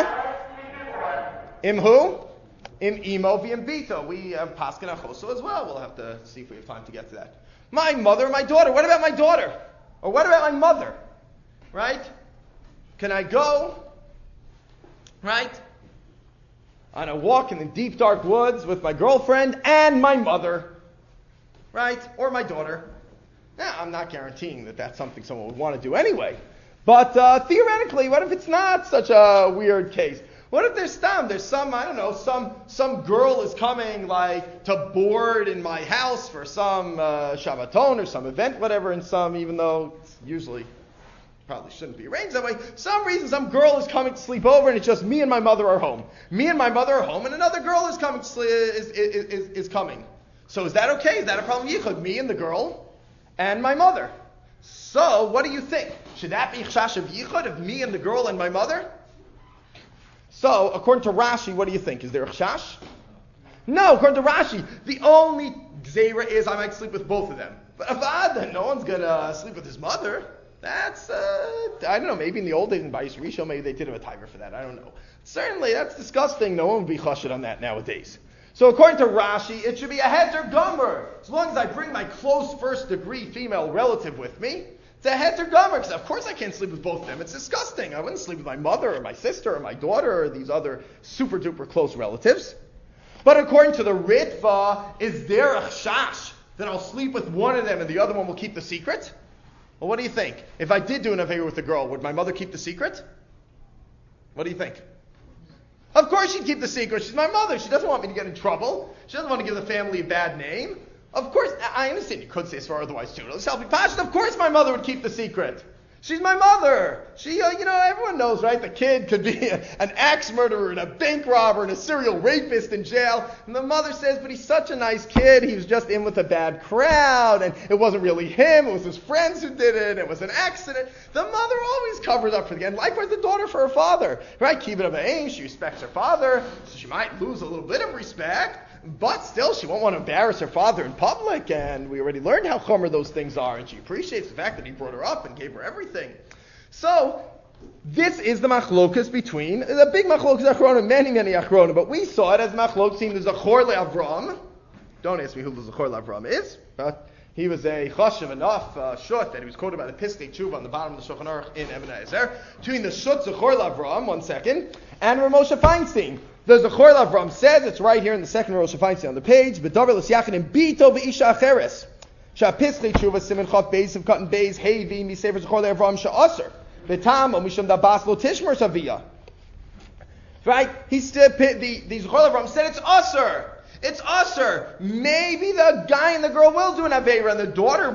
im who? Im imo v'im bito. We have Paskin Achoso as well. We'll have to see if we have time to get to that. My mother, my daughter. What about my daughter? Or what about my mother? Right? Can I go? Right? On a walk in the deep, dark woods with my girlfriend and my mother. Right? Or my daughter. Now, I'm not guaranteeing that that's something someone would want to do anyway. But theoretically, what if it's not such a weird case? What if there's some girl is coming to board in my house for some Shabbaton or some event, whatever, and even though it's usually probably shouldn't be arranged that way, some reason some girl is coming to sleep over and it's just me and my mother are home. Me and my mother are home and another girl is coming. Is coming. So is that okay? Is that a problem? Yichud, me and the girl and my mother. So what do you think? Should that be chash of yichud of me and the girl and my mother? So, according to Rashi, what do you think? Is there a chash? No, according to Rashi, the only gzeira is I might sleep with both of them. But Avada, no one's going to sleep with his mother. That's, I don't know, maybe in the old days in Bayis Rishon, maybe they did have a tiger for that. I don't know. Certainly, that's disgusting. No one would be chashid on that nowadays. So, according to Rashi, it should be a heter gomer. As long as I bring my close first degree female relative with me, it's a heter gomer, because of course I can't sleep with both of them. It's disgusting. I wouldn't sleep with my mother or my sister or my daughter or these other super duper close relatives. But according to the Ritva, is there a chash that I'll sleep with one of them and the other one will keep the secret? Well, what do you think? If I did do an affair with a girl, would my mother keep the secret? What do you think? Of course she'd keep the secret. She's my mother. She doesn't want me to get in trouble. She doesn't want to give the family a bad name. Of course, I understand you could say as far otherwise too. Of course my mother would keep the secret. She's my mother. She, everyone knows, right? The kid could be an axe murderer and a bank robber and a serial rapist in jail. And the mother says, but he's such a nice kid. He was just in with a bad crowd. And it wasn't really him. It was his friends who did it. It was an accident. The mother always covers up for the end. Likewise, the daughter for her father. Right? Keep it up aim. She respects her father. So she might lose a little bit of respect. But still, she won't want to embarrass her father in public, and we already learned how chomer those things are, and she appreciates the fact that he brought her up and gave her everything. So, this is the machlokas between, the big machlokas achrona, many achrona, but we saw it as machlokas in the Zachor le'Avram. Don't ask me who the Zachor le'Avram is, but he was a chashav enough shut that he was quoted by the Piskei Tshuva on the bottom of the Shulchan Aruch in Eben Ezer, between the shut Zachor le'Avram, 1 second, and Rav Moshe Feinstein. The Zachor le'Avram says, it's right here in the second Rosh Feinstein on the page, B'davar l'syachin in bito v'isha acheres. Sha'piskei tshuva simen chav beis of cotton beis hevi misever Zachor le'Avram sha'aser. V'tam o mishum da bas lo tishmer saviyah. Right? The Zachor le'Avram said it's aser. It's aser. Maybe the guy and the girl will do an aveira and the daughter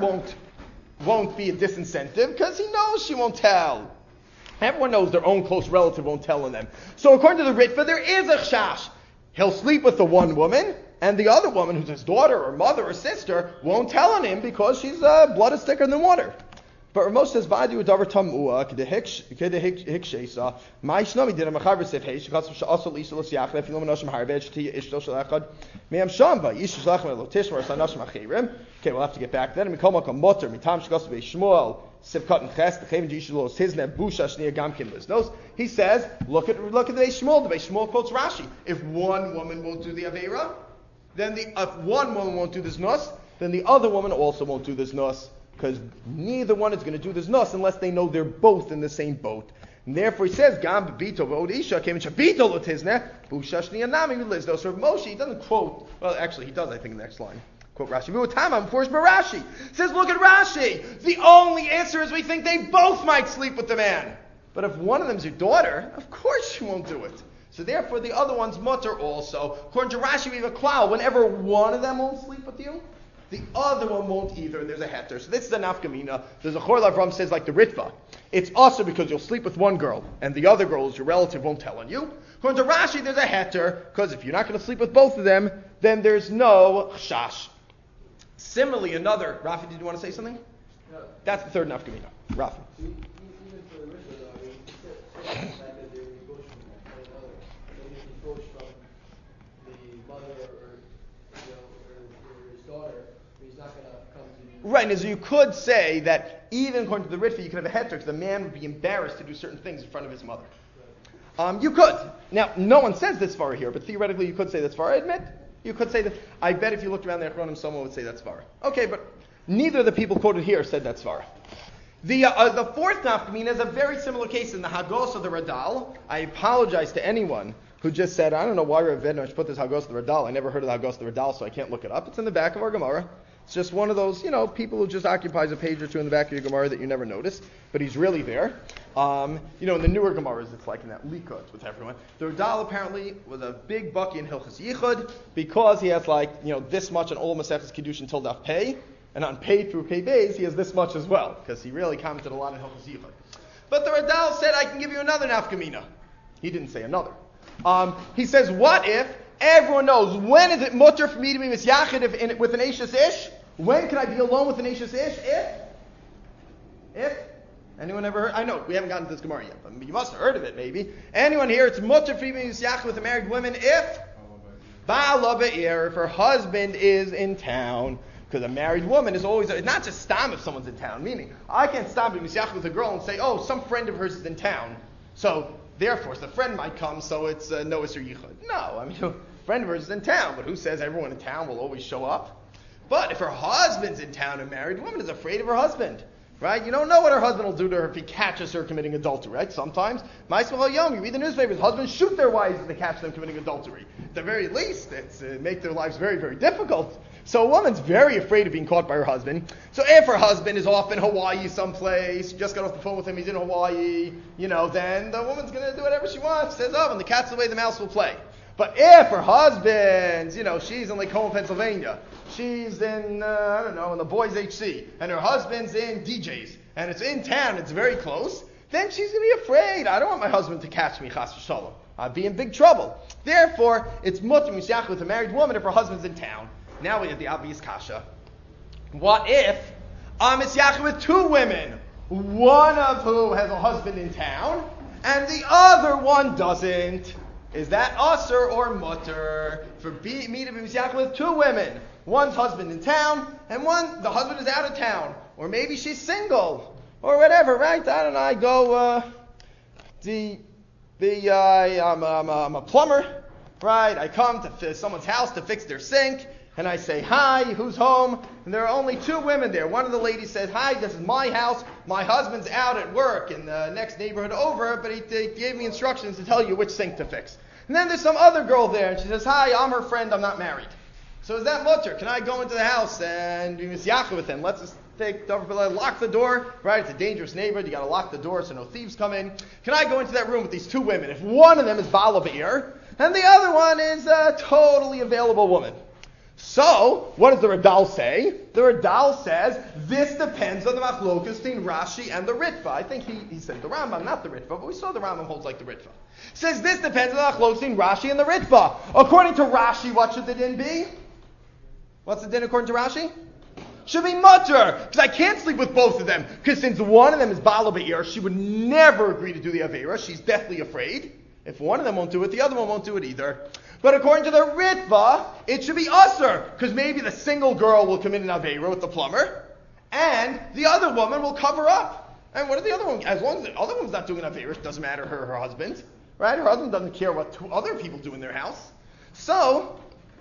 won't be a disincentive because he knows she won't tell. Everyone knows their own close relative won't tell on them. So according to the Ritva, there is a chash. He'll sleep with the one woman, and the other woman, who's his daughter or mother or sister, won't tell on him because she's blood is thicker than water. But Rav Moshe says, "Va'adu davar tamua k'dehikshesa ma'ishnami dina machaber sefhei shekatzv she'asol isha l'siyach lefilom nashim harbed shetiya ishto shalachad me'am shamba isha shalachim elotishmar sanashim achirim." Okay, we'll have to get back then. Mikol makam motor mitam shekatzv be'shmuel sivkat and ches the chavim d'isha los hizne busha shniya gamkin liznos. He says, look at the Beis Shmuel. The Beis Shmuel quotes Rashi. If one woman won't do the aveira, then if one woman won't do this nus, then the other woman also won't do this nus. Because neither one is going to do this nus unless they know they're both in the same boat. And therefore he says, Gam b'bito v'od isha came in shabito l'tizne busha shniya nami v'liznos. So Moshe, he doesn't quote, well actually he does I think in the next line. Quote Rashi. V'utamam forced by Rashi. Says, look at Rashi. The only answer is we think they both might sleep with the man. But if one of them's your daughter, of course she won't do it. So therefore the other one's mutter also. According to Rashi we have a klal. Whenever one of them won't sleep with you, the other one won't either, and there's a heter. So this is a nafkamina. There's a Zachor le'Avram says like the Ritva. It's also because you'll sleep with one girl, and the other girl is your relative, won't tell on you. According to Rashi, there's a heter, because if you're not going to sleep with both of them, then there's no chash. Similarly, another, Rafi, did you want to say something? No. That's the third nafkamina. Rafi. Even for the Rishon, though, I mean, the fact that they're negotiating from one another, they negotiate from the mother or his daughter. He's not going to come to you. Right, and as you could say that even according to the Ritva, you could have a heter because the man would be embarrassed to do certain things in front of his mother. You could. Now, no one says this far here, but theoretically you could say that's far. I admit, you could say that. I bet if you looked around the Achronim, someone would say that's far. Okay, but neither of the people quoted here said that's far. The fourth nafkamina is a very similar case in the Hagos of the Radal. I apologize to anyone who just said, I don't know why Rav Vednosh put this Hagos of the Radal. I never heard of the Hagos of the Radal, so I can't look it up. It's in the back of our Gemara. It's just one of those, people who just occupies a page or two in the back of your Gemara that you never notice, but he's really there. In the newer Gemaras, it's like in that Likud with everyone. The Radal apparently was a big bucky in Hilchas Yichud because he has this much on all Maseches Kiddushin till Daf Pei, and on Pei through Pei Beis he has this much as well because he really commented a lot on Hilchas Yichud. But the Radal said, I can give you another nafkamina. He didn't say another. He says, what if everyone knows when is it mutter for me to be misyachid with an Eishes Ish? When can I be alone with an Eishes Ish? If anyone ever heard? I know we haven't gotten to this Gemara yet, but you must have heard of it maybe. Anyone here? It's mutter for me to be misyachid with a married woman if Ba'ala Ba'ir, if her husband is in town. Because a married woman is always, not just stam if someone's in town, meaning I can't stam being misyachid with a girl and say, oh, some friend of hers is in town, so therefore the friend might come, so it's no Isser Yichud. No, I mean, a friend of hers is in town, but who says everyone in town will always show up? But if her husband's in town, a married woman is afraid of her husband, right? You don't know what her husband will do to her if he catches her committing adultery, right? Sometimes, you read the newspapers, husbands shoot their wives if they catch them committing adultery. At the very least, it's make their lives very, very difficult. So a woman's very afraid of being caught by her husband. So if her husband is off in Hawaii someplace, just got off the phone with him, he's in Hawaii, then the woman's going to do whatever she wants. Says, when the cat's away, the mouse will play. But if her husband's, she's in Lake Como, Pennsylvania, she's in, in the Boys HC, and her husband's in DJ's, and it's in town, it's very close, then she's going to be afraid. I don't want my husband to catch me, chas v'shalom. I'd be in big trouble. Therefore, it's mutter misyach with a married woman if her husband's in town. Now we have the obvious kasha. What if I'm misyach with two women, one of whom has a husband in town, and the other one doesn't? Is that usher or mutter for me to be misyach with two women? One's husband in town, and the husband is out of town. Or maybe she's single, or whatever, right? I don't know, I go, I'm a plumber, right? I come to someone's house to fix their sink, and I say, hi, who's home? And there are only two women there. One of the ladies says, hi, this is my house. My husband's out at work in the next neighborhood over, but he gave me instructions to tell you which sink to fix. And then there's some other girl there, and she says, hi, I'm her friend, I'm not married. So is that mutter? Can I go into the house and be misyach with him? Let's just lock the door, right? It's a dangerous neighborhood. You got to lock the door so no thieves come in. Can I go into that room with these two women? If one of them is Baal Be'ir, and the other one is a totally available woman. So, what does the Radal say? The Radal says, this depends on the machlokas between Rashi and the Ritva. I think he said the Rambam, not the Ritva, but we saw the Rambam holds like the Ritva. Says this depends on the machlokas between Rashi and the Ritva. According to Rashi, what should the din be? What's the din according to Rashi? Should be mutter, because I can't sleep with both of them, because since one of them is Baal Be'ir, she would never agree to do the Aveira. She's deathly afraid. If one of them won't do it, the other one won't do it either. But according to the Ritva, it should be usher, because maybe the single girl will commit an Aveira with the plumber, and the other woman will cover up. And what are the other one? As long as the other one's not doing an Aveira, it doesn't matter her husband, right? Her husband doesn't care what two other people do in their house. So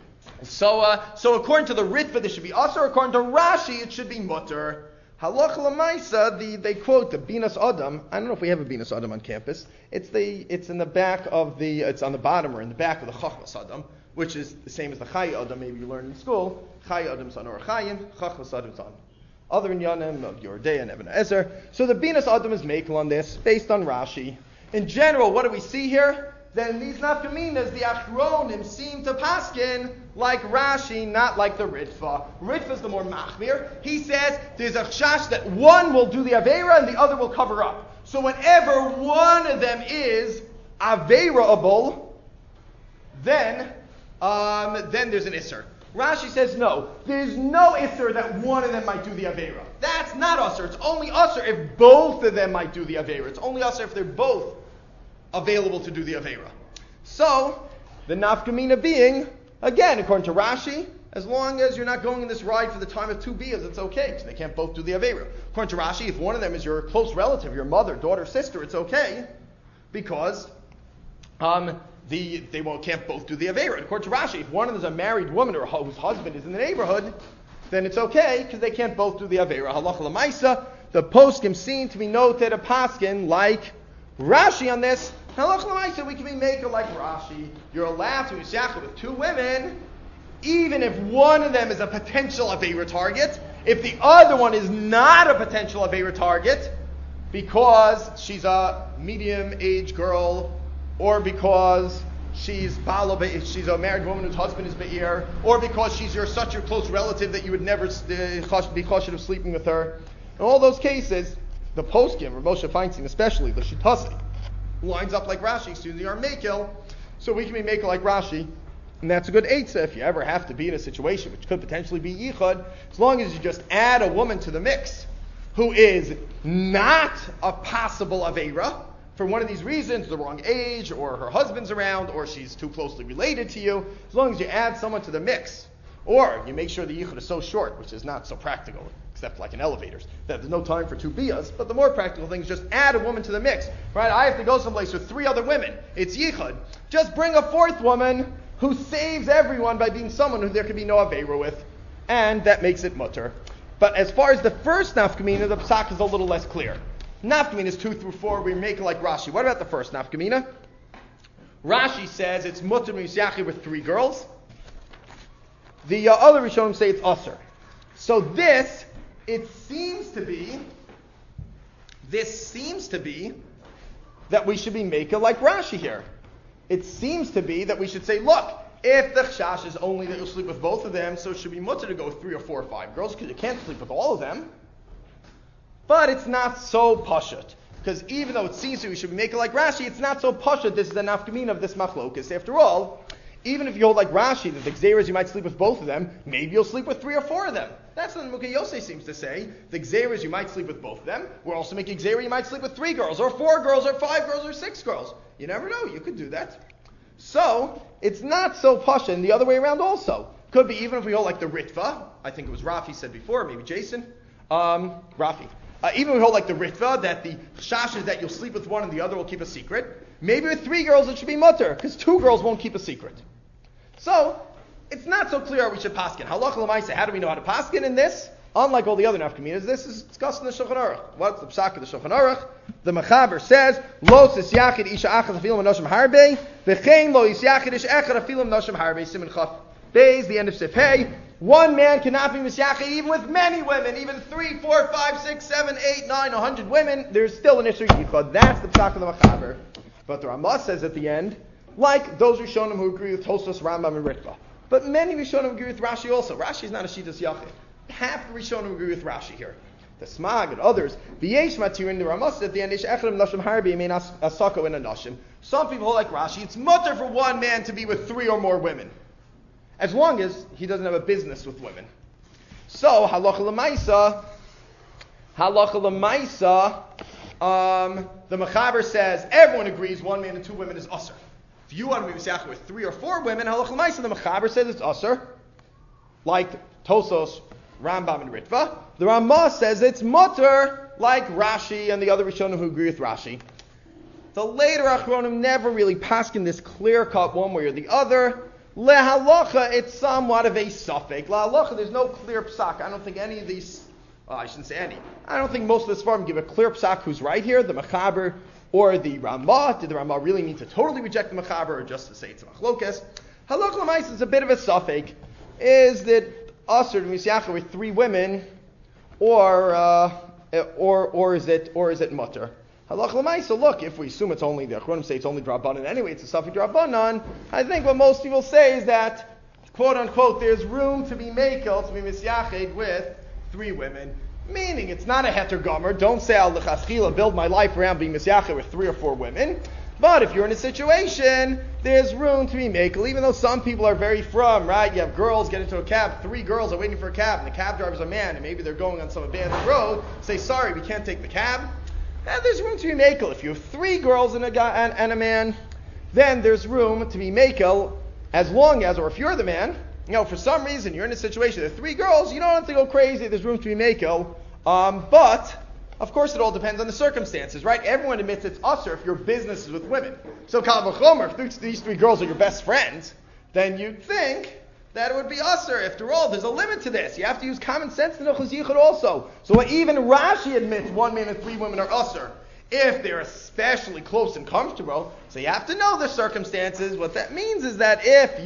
according to the Ritva, this should be usher. According to Rashi, it should be mutter. Halach l'maisa, they quote the Binas Adam. I don't know if we have a Binas Adam on campus. It's in the back of it's on the bottom or in the back of the Chachmas Adam, which is the same as the Chai Adam. Maybe you learned in school. Chai Adam's on Orach Chaim, Chachmas Adam's on other Inyanim of Yordei and Eben Ezer. So the Binas Adam is makel on this based on Rashi. In general, what do we see here? Then these nafkaminas, the Achronim seem to paskin like Rashi, not like the Ritva. Ritva is the more machmir. He says there's a chash that one will do the Aveira and the other will cover up. So whenever one of them is Aveirable, then there's an Isser. Rashi says no. There's no Isser that one of them might do the Aveira. That's not Usser. It's only Usser if both of them might do the Aveira. It's only Usser if they're both available to do the Aveira. So, the nafkamina being, again, according to Rashi, as long as you're not going in this ride for the time of two biyas, it's okay, because they can't both do the Aveira. According to Rashi, if one of them is your close relative, your mother, daughter, sister, it's okay, because can't both do the Aveira. According to Rashi, if one of them is a married woman or whose husband is in the neighborhood, then it's okay, because they can't both do the Aveira. Halacha l'maisa, the poskim seem to be noted a paskin like Rashi on this. Halach l'maisa, we can be maker like Rashi. You're allowed to misyach with two women, even if one of them is a potential Aveira target. If the other one is not a potential Aveira target, because she's a medium-aged girl, or because she's a married woman whose husband is Be'ir, or because she's such your close relative that you would never be cautious of sleeping with her. In all those cases, the poskim, or Moshe Feinstein especially, the Shitasi, lines up like Rashi, excuse me, are Mekel, so we can be Mekel like Rashi, and that's a good eitzah if you ever have to be in a situation which could potentially be Yichud, as long as you just add a woman to the mix who is not a possible Aveira, for one of these reasons, the wrong age, or her husband's around, or she's too closely related to you, as long as you add someone to the mix, or you make sure the Yichud is so short, which is not so practical, except like in elevators, that there's no time for two biyas. But the more practical thing is just add a woman to the mix. Right? I have to go someplace with three other women. It's yichud. Just bring a fourth woman who saves everyone by being someone who there can be no aveira with, and that makes it mutter. But as far as the first nafkamina, the psak is a little less clear. Nafkamina is 2 through 4. We make it like Rashi. What about the first nafkamina? Rashi says it's mutter misyachi with 3 girls. The other Rishonim say it's usher. So this seems to be that we should be making like Rashi here. it seems to be that we should say, look, if the chash is only that you'll sleep with both of them, so it should be mutter to go with 3 or 4 or 5 girls, because you can't sleep with all of them. But it's not so pashut. Because even though it seems to we should be making like Rashi, it's not so pashut. This is the nafkamina of this machlokas. After all, even if you hold like Rashi, that the gzeira is you might sleep with both of them, maybe you'll sleep with 3 or 4 of them. That's what Mukhe Yosef seems to say. The gzeira is you might sleep with both of them. We're also making gzeira you might sleep with 3 girls, or 4 girls, or 5 girls, or 6 girls. You never know. You could do that. So, it's not so pashut, and the other way around also. Could be even if we hold like the Ritva, I think it was Rafi said before, maybe Jason, Rafi. Even if we hold like the Ritva, that the chash is that you'll sleep with one and the other will keep a secret, maybe with 3 girls it should be mutter, because 2 girls won't keep a secret. So, it's not so clear how we should paskin. Halacha l'maaseh, how do we know how to paskin in this? Unlike all the other nafkaminas, this is discussed in the Shulchan Aruch. What's the psak of the Shulchan Aruch? The Mechaber says, Lo sis yachid isha achad afilim anoshim harbe, v'chein lo is yachid isha echad afilim anoshim harbe, siman chaf beis, the end of Sif Hey. One man cannot be misyachid even with many women, even 3, 4, 5, 6, 7, 8, 9, 100 women. There's still an issue yichud. That's the psak of the Mechaber. But the Ramah says at the end, like those Rishonim who agree with Tosfos, Rambam, and Ritva. But many Rishonim agree with Rashi also. Rashi is not a Shitas Yachid. Half the Rishonim agree with Rashi here. The Smag and others. V'yesh matirin, the Ramah says at the end, Ish echad nashim harbi mean asako in a nashim. Some people hold like Rashi. It's mutter for one man to be with 3 or more women, as long as he doesn't have a business with women. So halacha l'maisa, the Mechaber says everyone agrees 1 man and 2 women is usher. If you want to be misachah with 3 or 4 women, halacha l'maisa, the Mechaber says it's usher, like Tosos, Rambam, and Ritva. The Ramah says it's mutter, like Rashi and the other Rishonim who agree with Rashi. The later Achronim never really paskin this clear cut one way or the other. Lehalacha, it's somewhat of a suffix. Lehalacha, there's no clear psak. I don't think any of these, I shouldn't say any. I don't think most of the Sfarim give a clear psak who's right here, the Mechaber or the Ramah. Did the Ramah really mean to totally reject the Mechaber or just to say it's a machlokas? Halacha l'maisa is a bit of a suffix. Is that usher to misyacha with 3 women, or is it mutter? Halach l'maisa, look, if we assume it's only, the Achronim say it's only drabanan anyway, it's a suffix drabanan, I think what most people say is that, quote unquote, there's room to be makel, to be misyached with 3 women. Meaning, it's not a heter gomer. Don't say, I'll l'chaschila, build my life around being misyached with 3 or 4 women. But if you're in a situation, there's room to be makel, even though some people are very from, right? You have girls get into a cab, 3 girls are waiting for a cab, and the cab driver's a man, and maybe they're going on some abandoned road, say, sorry, we can't take the cab. And there's room to be makel. If you have 3 girls and a guy and a man, then there's room to be makel, as long as, or if you're the man, for some reason you're in a situation, there are 3 girls, you don't have to go crazy, there's room to be makel. But of course, it all depends on the circumstances, right? Everyone admits it's usher if your business is with women. So, Kal v'chomer, if these 3 girls are your best friends, then you'd think that it would be usher. After all, there's a limit to this. You have to use common sense in Hilchos Yichud also. So, even Rashi admits 1 man and 3 women are usher if they're especially close and comfortable. So, you have to know the circumstances. What that means is that if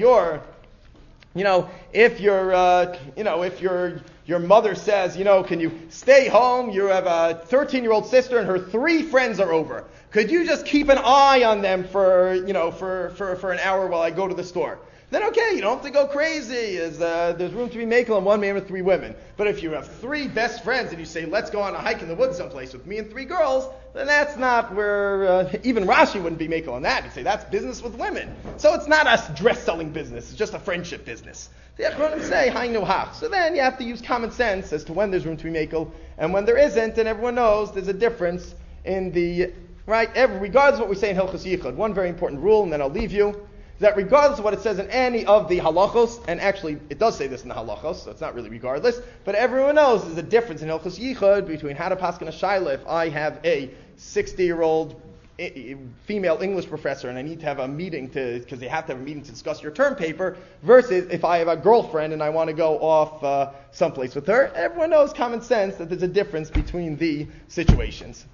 your mother says, can you stay home? You have a 13-year-old sister and her 3 friends are over. Could you just keep an eye on them for an hour while I go to the store? Then okay, you don't have to go crazy. There's room to be makel on 1 man with 3 women. But if you have 3 best friends and you say, let's go on a hike in the woods someplace with me and 3 girls, then that's not where, even Rashi wouldn't be makel on that. He'd say that's business with women. So it's not a dress-selling business, it's just a friendship business. The Achronim say, Hainu hach. So then you have to use common sense as to when there's room to be makel and when there isn't, and everyone knows there's a difference in the, right, regardless of what we say in Hilchos Yichud. One very important rule, and then I'll leave you, that regardless of what it says in any of the halachos, and actually it does say this in the halachos, so it's not really regardless, but everyone knows there's a difference in Hilchos Yichud between how to paskin a shaila if I have a 60-year-old female English professor and I need to have a meeting because they have to have a meeting to discuss your term paper, versus if I have a girlfriend and I want to go off someplace with her. Everyone knows common sense that there's a difference between the situations.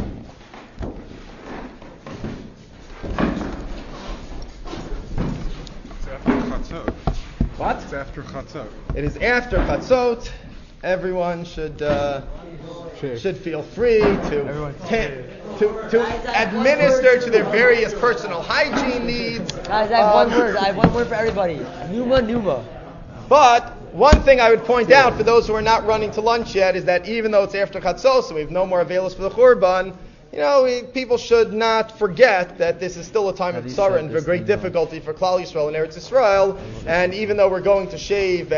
What? It's after Chatzot. It is after Chatzot. Everyone should feel free to administer to their various personal hygiene needs. Guys, I have one word. I have one word for everybody. Numa. But one thing I would point out for those who are not running to lunch yet is that even though it's after Chatzos, so we have no more availers for the Churban, people should not forget that this is still a time of tzara and for great difficulty for Klal Yisrael and Eretz Yisrael. And even though we're going to shave